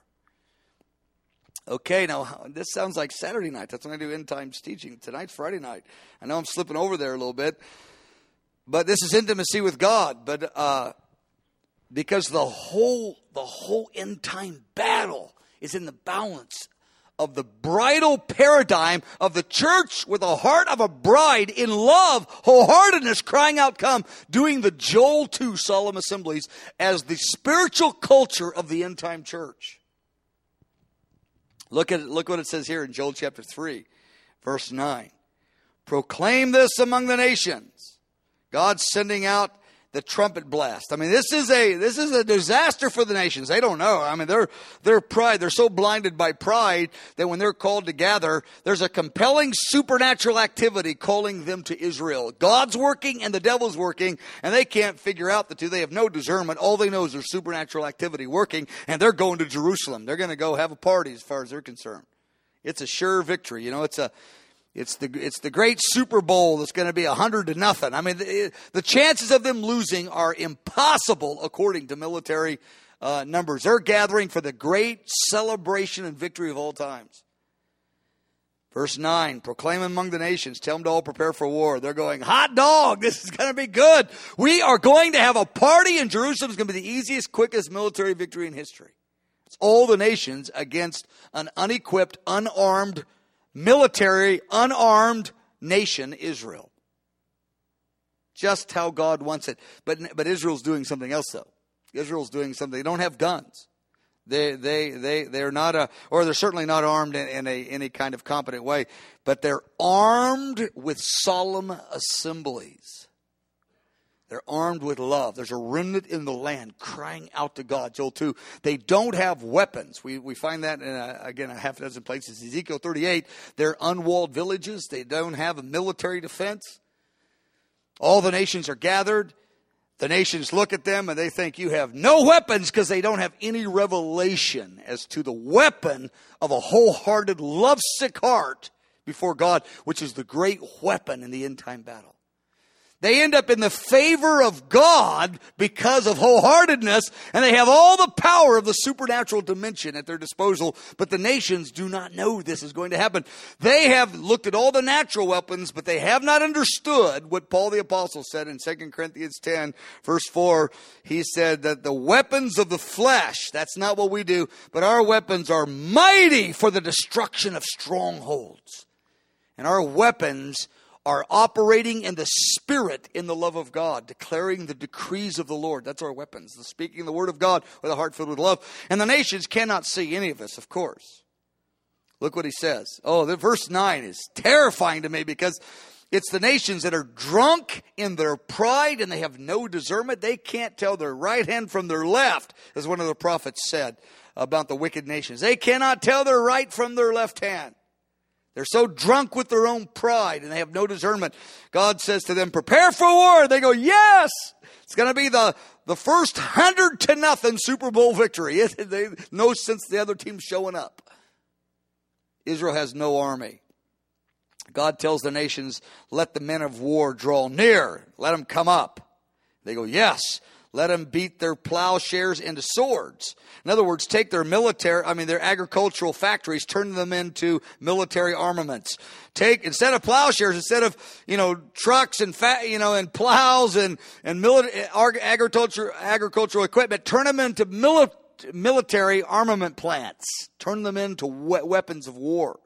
Okay, now this sounds like Saturday night. That's when I do end times teaching. Tonight's Friday night. I know I'm slipping over there a little bit. But this is intimacy with God. But uh, because the whole the whole end time battle is in the balance of the bridal paradigm of the church with a heart of a bride in love, wholeheartedness, crying out, come, doing the Joel two solemn assemblies as the spiritual culture of the end time church. Look at it, look what it says here in Joel chapter three, verse nine. Proclaim this among the nations. God's sending out the trumpet blast. I mean, this is a this is a disaster for the nations. They don't know. I mean, they're their pride. They're so blinded by pride that when they're called to gather, there's a compelling supernatural activity calling them to Israel. God's working and the devil's working, and they can't figure out the two. They have no discernment. All they know is there's supernatural activity working, and they're going to Jerusalem. They're going to go have a party as far as they're concerned. It's a sure victory. You know, it's a It's the it's the great Super Bowl that's going to be a hundred to nothing. I mean, the, the chances of them losing are impossible according to military uh, numbers. They're gathering for the great celebration and victory of all times. Verse nine, proclaim among the nations, tell them to all prepare for war. They're going, hot dog, this is going to be good. We are going to have a party in Jerusalem. It's going to be the easiest, quickest military victory in history. It's all the nations against an unequipped, unarmed military, unarmed nation, Israel. Just how God wants it. But but Israel's doing something else, though. Israel's doing something. They don't have guns. They they they they're not a, or they're certainly not armed in, in a any kind of competent way. But they're armed with solemn assemblies. They're armed with love. There's a remnant in the land crying out to God. Joel two. They don't have weapons. We we find that in, a, again, a half dozen places. Ezekiel thirty-eight, they're unwalled villages. They don't have a military defense. All the nations are gathered. The nations look at them and they think you have no weapons because they don't have any revelation as to the weapon of a wholehearted, lovesick heart before God, which is the great weapon in the end-time battle. They end up in the favor of God because of wholeheartedness, and they have all the power of the supernatural dimension at their disposal, but the nations do not know this is going to happen. They have looked at all the natural weapons, but they have not understood what Paul the Apostle said in Second Corinthians ten, verse four. He said that the weapons of the flesh, that's not what we do, but our weapons are mighty for the destruction of strongholds. And our weapons are operating in the Spirit in the love of God, declaring the decrees of the Lord. That's our weapons, the speaking the word of God with a heart filled with love. And the nations cannot see any of this, of course. Look what he says. Oh, the verse nine is terrifying to me because it's the nations that are drunk in their pride and they have no discernment. They can't tell their right hand from their left, as one of the prophets said about the wicked nations. They cannot tell their right from their left hand. They're so drunk with their own pride and they have no discernment. God says to them, prepare for war. They go, yes. It's going to be the, the first hundred to nothing Super Bowl victory. They, no sense the other team showing up. Israel has no army. God tells the nations, let the men of war draw near. Let them come up. They go, yes. Let them beat their plowshares into swords. In other words, take their military, I mean, their agricultural factories, turn them into military armaments. Take, instead of plowshares, instead of, you know, trucks and, fa- you know, and plows and, and military, agriculture, agricultural equipment, turn them into mili- military armament plants. Turn them into we- weapons of war.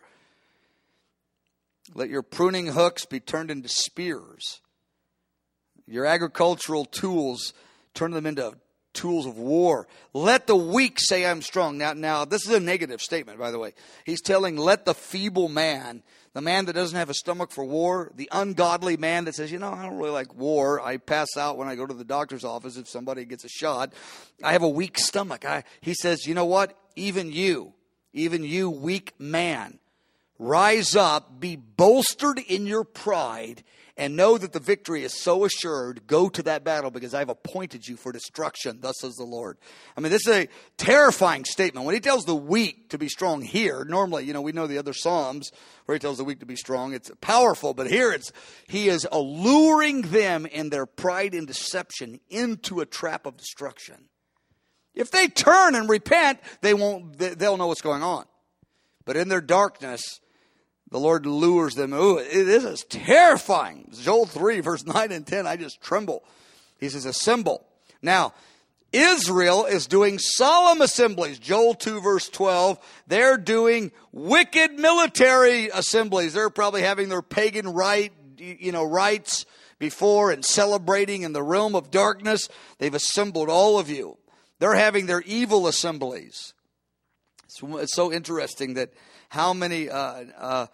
Let your pruning hooks be turned into spears. Your agricultural tools, turn them into tools of war. Let the weak say I'm strong. Now, now, this is a negative statement, by the way. He's telling, let the feeble man, the man that doesn't have a stomach for war, the ungodly man that says, you know, I don't really like war. I pass out when I go to the doctor's office if somebody gets a shot. I have a weak stomach. I, he says, you know what? Even you, even you weak man, rise up, be bolstered in your pride, and know that the victory is so assured. Go to that battle because I've appointed you for destruction. Thus says the Lord. I mean, this is a terrifying statement. When he tells the weak to be strong here, normally, you know, we know the other Psalms where he tells the weak to be strong. It's powerful, but here it's, he is alluring them in their pride and deception into a trap of destruction. If they turn and repent, they won't, they'll know what's going on. But in their darkness, the Lord lures them. Ooh, this is terrifying. Joel three, verse nine and ten, I just tremble. He says, assemble. Now, Israel is doing solemn assemblies. Joel two, verse twelve, they're doing wicked military assemblies. They're probably having their pagan rite, you know, rites before and celebrating in the realm of darkness. They've assembled all of you. They're having their evil assemblies. It's so interesting that how many uh, uh,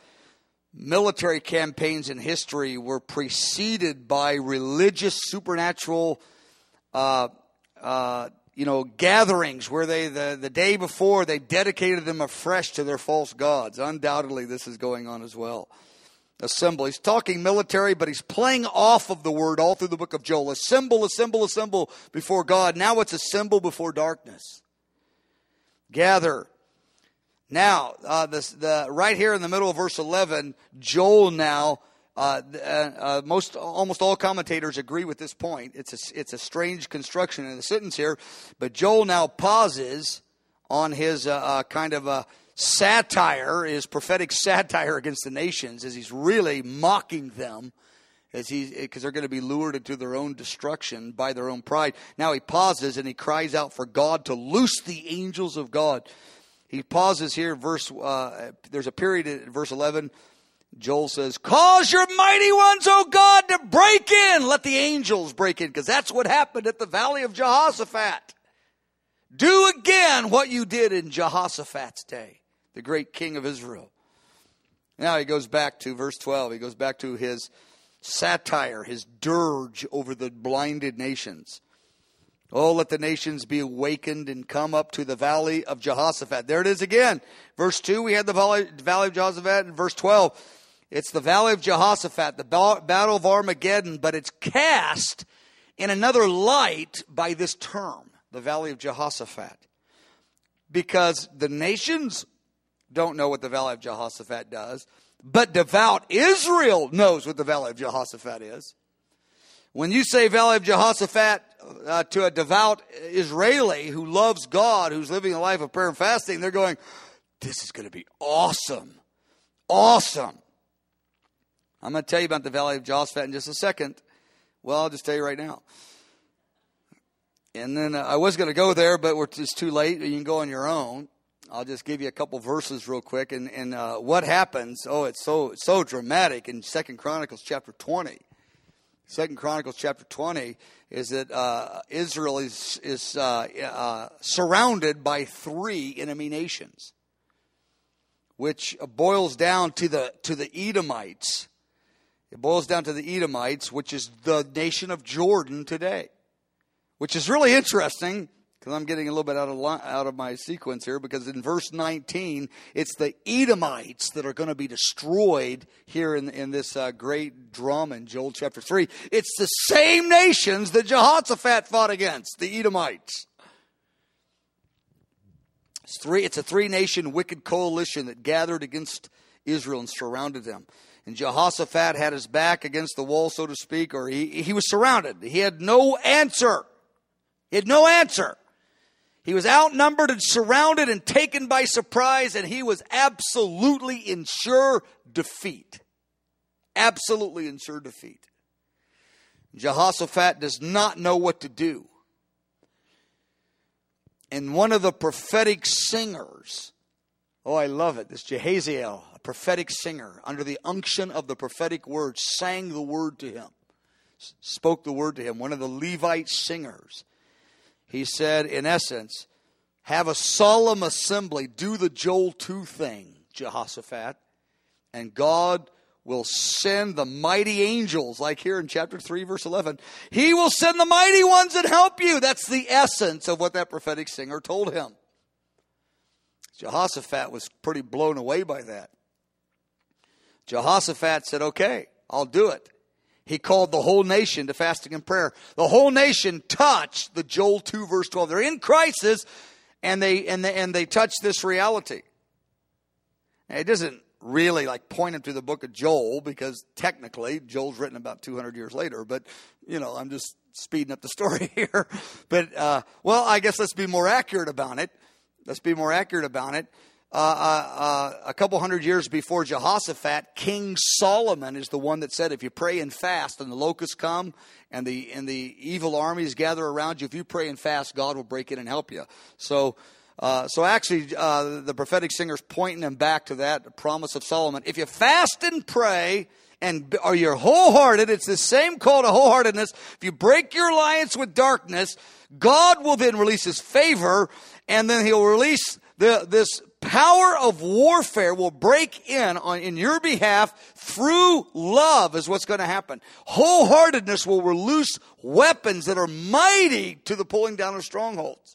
military campaigns in history were preceded by religious, supernatural uh, uh, you know, gatherings where they, the, the day before, they dedicated them afresh to their false gods. Undoubtedly, this is going on as well. Assemble. He's talking military, but he's playing off of the word all through the book of Joel. Assemble, assemble, assemble before God. Now it's assemble before darkness. Gather. Now, uh, this, the right here in the middle of verse eleven, Joel now, uh, uh, uh, most almost all commentators agree with this point. It's a, it's a strange construction in the sentence here, but Joel now pauses on his uh, uh, kind of a satire, his prophetic satire against the nations, as he's really mocking them, as he because they're going to be lured into their own destruction by their own pride. Now he pauses and he cries out for God to loose the angels of God. He pauses here. Verse uh, there's a period at verse eleven. Joel says, "Cause your mighty ones, O God, to break in. Let the angels break in," because that's what happened at the Valley of Jehoshaphat. Do again what you did in Jehoshaphat's day, the great king of Israel. Now he goes back to verse twelve. He goes back to his satire, his dirge over the blinded nations. Oh, let the nations be awakened and come up to the valley of Jehoshaphat. There it is again. Verse two, we had the valley, valley of Jehoshaphat. And verse twelve, it's the valley of Jehoshaphat, the battle of Armageddon, but it's cast in another light by this term, the valley of Jehoshaphat. Because the nations don't know what the valley of Jehoshaphat does, but devout Israel knows what the valley of Jehoshaphat is. When you say Valley of Jehoshaphat uh, to a devout Israeli who loves God, who's living a life of prayer and fasting, they're going, this is going to be awesome. Awesome. I'm going to tell you about the Valley of Jehoshaphat in just a second. Well, I'll just tell you right now. And then uh, I was going to go there, but we're, it's too late. You can go on your own. I'll just give you a couple verses real quick. And, and uh, what happens, oh, it's so so dramatic in Second Chronicles chapter twenty. Second Chronicles chapter twenty is that uh, Israel is is uh, uh, surrounded by three enemy nations, which boils down to the to the Edomites. It boils down to the Edomites, which is the nation of Jordan today, which is really interesting because I'm getting a little bit out of line, out of my sequence here, because in verse nineteen, it's the Edomites that are going to be destroyed here in, in this uh, great drama in Joel chapter three. It's the same nations that Jehoshaphat fought against, the Edomites. It's, three, it's a three-nation wicked coalition that gathered against Israel and surrounded them. And Jehoshaphat had his back against the wall, so to speak, or he, he was surrounded. He had no answer. He had no answer. He was outnumbered and surrounded and taken by surprise, and he was absolutely in sure defeat. Absolutely in sure defeat. Jehoshaphat does not know what to do. And one of the prophetic singers, oh, I love it, this Jehaziel, a prophetic singer, under the unction of the prophetic word, sang the word to him, spoke the word to him, one of the Levite singers. He said, in essence, have a solemn assembly, do the Joel two thing, Jehoshaphat, and God will send the mighty angels, like here in chapter three, verse eleven. He will send the mighty ones and help you. That's the essence of what that prophetic singer told him. Jehoshaphat was pretty blown away by that. Jehoshaphat said, okay, I'll do it. He called the whole nation to fasting and prayer. The whole nation touched the Joel two verse twelve. They're in crisis, and they and they, and they touch this reality. Now, it doesn't really like point them to the book of Joel, because technically Joel's written about two hundred years later. But you know, I'm just speeding up the story here. But uh, well, I guess let's be more accurate about it. Let's be more accurate about it. Uh, uh, uh, a couple hundred years before Jehoshaphat, King Solomon is the one that said, if you pray and fast and the locusts come and the and the evil armies gather around you, if you pray and fast, God will break in and help you. So uh, so actually uh, the prophetic singer's pointing them back to that promise of Solomon. If you fast and pray and are you're wholehearted, it's the same call to wholeheartedness. If you break your alliance with darkness, God will then release his favor, and then he'll release the, this power of warfare will break in on in your behalf through love is what's going to happen. Wholeheartedness will release weapons that are mighty to the pulling down of strongholds.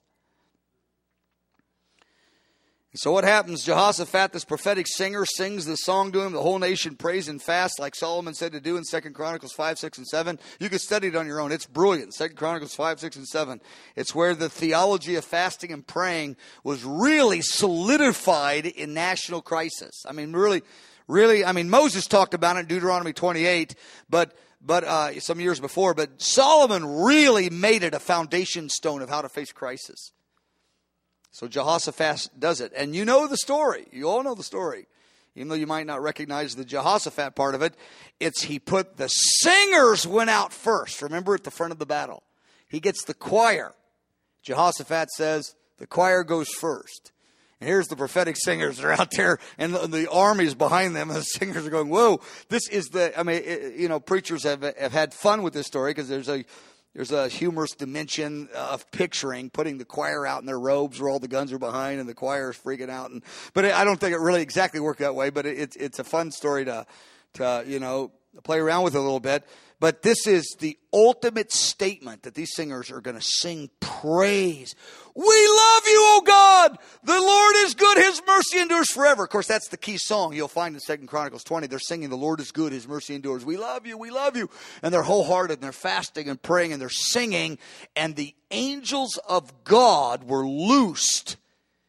So what happens? Jehoshaphat, this prophetic singer, sings this song to him. The whole nation prays and fasts like Solomon said to do in Second Chronicles five, six, and seven. You can study it on your own. It's brilliant. Second Chronicles five, six, and seven. It's where the theology of fasting and praying was really solidified in national crisis. I mean, really, really, I mean, Moses talked about it in Deuteronomy twenty-eight, but but uh, some years before. But Solomon really made it a foundation stone of how to face crisis. So Jehoshaphat does it. And you know the story. You all know the story. Even though you might not recognize the Jehoshaphat part of it, it's he put the singers went out first. Remember, at the front of the battle. He gets the choir. Jehoshaphat says the choir goes first. And here's the prophetic singers that are out there, and the, the army is behind them, and the singers are going, whoa, this is the, I mean, it, you know, preachers have, have had fun with this story because there's a, There's a humorous dimension of picturing, putting the choir out in their robes where all the guns are behind and the choir is freaking out. And But I don't think it really exactly worked that way, but it, it's it's a fun story to, to, you know, play around with a little bit. But this is the ultimate statement that these singers are going to sing praise. We love you, O God. The Lord is good. His mercy endures forever. Of course, that's the key song you'll find in Second Chronicles twenty. They're singing, the Lord is good. His mercy endures. We love you. We love you. And they're wholehearted and they're fasting and praying and they're singing. And the angels of God were loosed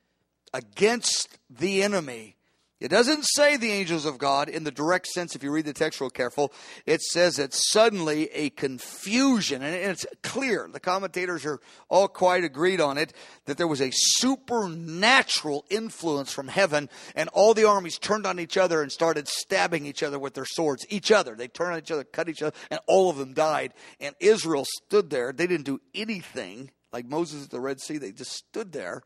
against the enemy. It doesn't say the angels of God in the direct sense if you read the text real careful. It says it's suddenly a confusion. And it's clear. The commentators are all quite agreed on it. That there was a supernatural influence from heaven. And all the armies turned on each other and started stabbing each other with their swords. Each other. They turned on each other, cut each other. And all of them died. And Israel stood there. They didn't do anything. Like Moses at the Red Sea. They just stood there.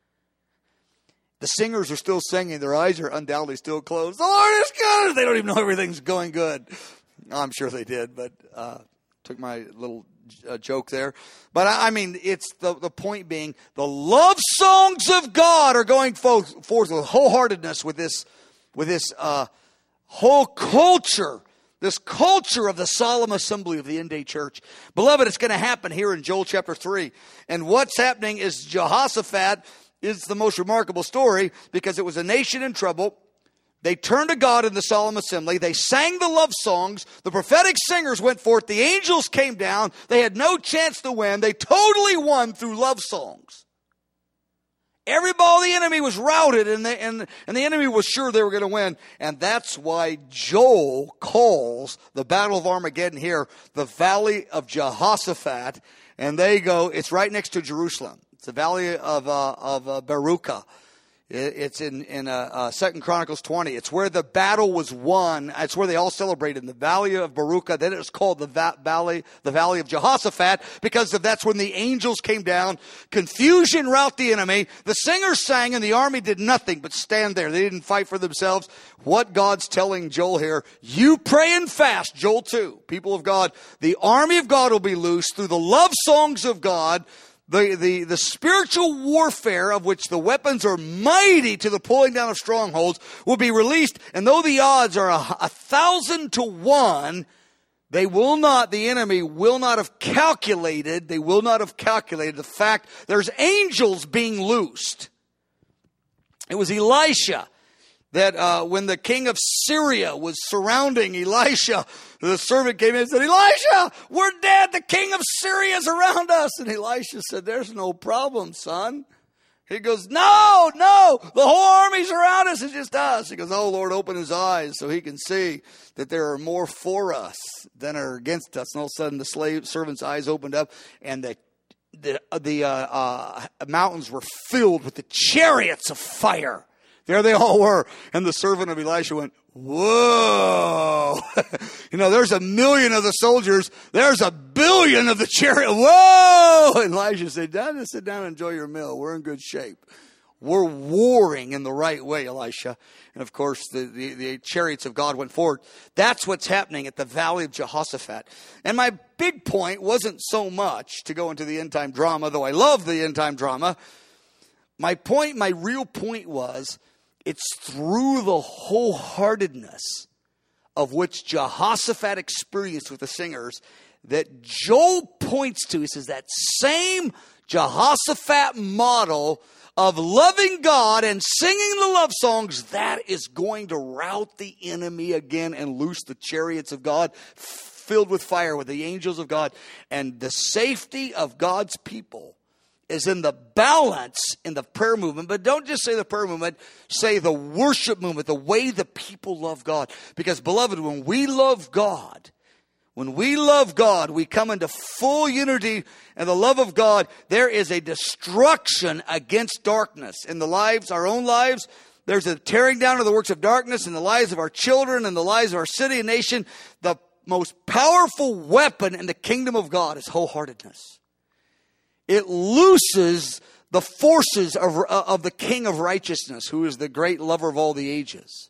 The singers are still singing. Their eyes are undoubtedly still closed. The Lord is good. They don't even know everything's going good. I'm sure they did, but uh, took my little uh, joke there. But I, I mean, it's the, the point being the love songs of God are going forth, forth with wholeheartedness with this, with this uh, whole culture. This culture of the solemn assembly of the end-day church. Beloved, it's going to happen here in Joel chapter three. And what's happening is Jehoshaphat is the most remarkable story because it was a nation in trouble. They turned to God in the solemn assembly. They sang the love songs. The prophetic singers went forth. The angels came down. They had no chance to win. They totally won through love songs. Everybody, the enemy was routed, and the, and, and the enemy was sure they were going to win. And that's why Joel calls the Battle of Armageddon here the Valley of Jehoshaphat. And they go, it's right next to Jerusalem. It's the Valley of uh, of uh, Beruka. It's in in uh, uh, Second Chronicles twenty. It's where the battle was won. It's where they all celebrated in the Valley of Beruka. Then it was called the va- Valley the Valley of Jehoshaphat because of that's when the angels came down. Confusion rout the enemy. The singers sang and the army did nothing but stand there. They didn't fight for themselves. What God's telling Joel here: you pray and fast. Joel two, people of God, the army of God will be loosed through the love songs of God. The, the, the spiritual warfare of which the weapons are mighty to the pulling down of strongholds will be released. And though the odds are a, a thousand to one, they will not, the enemy will not have calculated, they will not have calculated the fact there's angels being loosed. It was Elisha that uh, when the king of Syria was surrounding Elisha, the servant came in and said, Elisha, we're dead. The king of Syria is around us. And Elisha said, there's no problem, son. He goes, no, no, the whole army's around us. It's just us. He goes, oh, Lord, open his eyes so he can see that there are more for us than are against us. And all of a sudden the slave servant's eyes opened up and the the, the uh, uh, mountains were filled with the chariots of fire. There they all were. And the servant of Elisha went, whoa. You know, there's a million of the soldiers. There's a billion of the chariot. Whoa. And Elisha said, Dad, just sit down and enjoy your meal. We're in good shape. We're warring in the right way, Elisha. And of course, the, the, the chariots of God went forward. That's what's happening at the Valley of Jehoshaphat. And my big point wasn't so much to go into the end time drama, though I love the end time drama. my point, my real point was, it's through the wholeheartedness of which Jehoshaphat experienced with the singers that Joel points to. He says that same Jehoshaphat model of loving God and singing the love songs, that is going to rout the enemy again and loose the chariots of God filled with fire with the angels of God. And the safety of God's people is in the balance in the prayer movement. But don't just say the prayer movement, say the worship movement, the way the people love God. Because, beloved, when we love God, when we love God, we come into full unity and the love of God. There is a destruction against darkness in the lives, our own lives. There's a tearing down of the works of darkness in the lives of our children and the lives of our city and nation. The most powerful weapon in the kingdom of God is wholeheartedness. It looses the forces of, of the King of righteousness, who is the great lover of all the ages.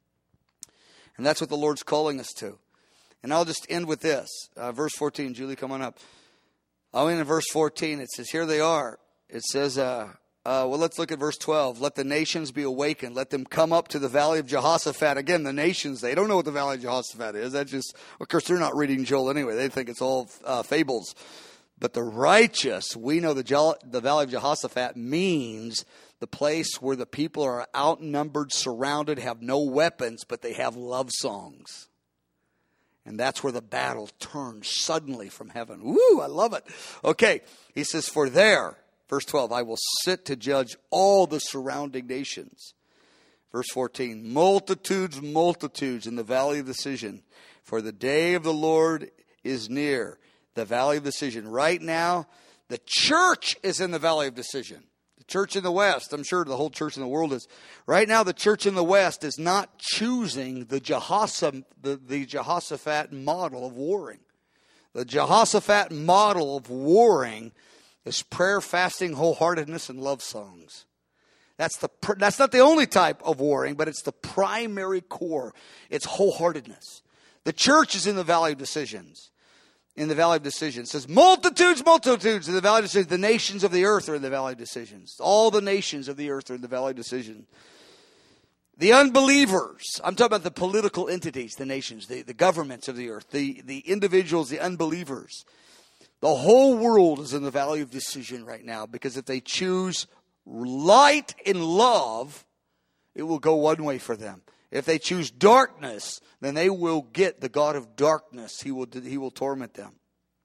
And that's what the Lord's calling us to. And I'll just end with this. Uh, verse fourteen. Julie, come on up. I'll end in verse fourteen. It says, here they are. It says, uh, uh, well, let's look at verse twelve. Let the nations be awakened. Let them come up to the valley of Jehoshaphat. Again, the nations, they don't know what the valley of Jehoshaphat is. That's just, of course, they're not reading Joel anyway. They think it's all uh, fables. But the righteous, we know the, Je- the valley of Jehoshaphat means the place where the people are outnumbered, surrounded, have no weapons, but they have love songs. And that's where the battle turns suddenly from heaven. Woo, I love it. Okay, he says, for there, verse twelve, I will sit to judge all the surrounding nations. Verse fourteen, multitudes, multitudes in the valley of decision. For the day of the Lord is near, the valley of decision. Right now, the church is in the valley of decision. The church in the West, I'm sure the whole church in the world is. Right now, the church in the West is not choosing the Jehoshaphat, the, the Jehoshaphat model of warring. The Jehoshaphat model of warring is prayer, fasting, wholeheartedness, and love songs. That's the that's not the only type of warring, but it's the primary core. It's wholeheartedness. The church is in the valley of decisions. In the valley of decisions. It says multitudes, multitudes in the valley of decisions. The nations of the earth are in the valley of decisions. All the nations of the earth are in the valley of decision. The unbelievers, I'm talking about the political entities, the nations, the, the governments of the earth, the, the individuals, the unbelievers. The whole world is in the valley of decision right now, because if they choose light and love, it will go one way for them. If they choose darkness, then they will get the God of darkness. He will, he will torment them.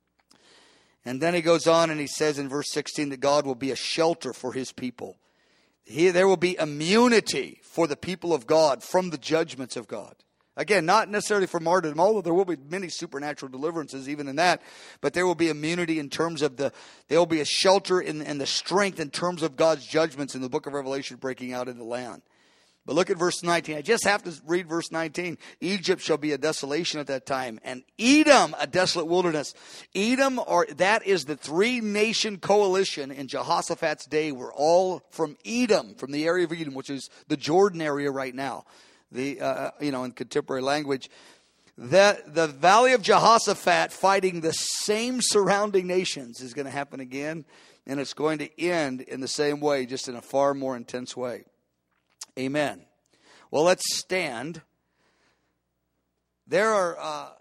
And then he goes on and he says in verse sixteen that God will be a shelter for his people. He, there will be immunity for the people of God from the judgments of God. Again, not necessarily for martyrdom, although there will be many supernatural deliverances even in that. But there will be immunity in terms of the, there will be a shelter in, in the strength in terms of God's judgments in the book of Revelation breaking out in the land. But look at verse nineteen. I just have to read verse nineteen. Egypt shall be a desolation at that time, and Edom a desolate wilderness. Edom, or that is the three-nation coalition in Jehoshaphat's day, were all from Edom, from the area of Edom, which is the Jordan area right now. The uh, you know, in contemporary language, that the valley of Jehoshaphat fighting the same surrounding nations is going to happen again, and it's going to end in the same way, just in a far more intense way. Amen. Well, let's stand. There are uh,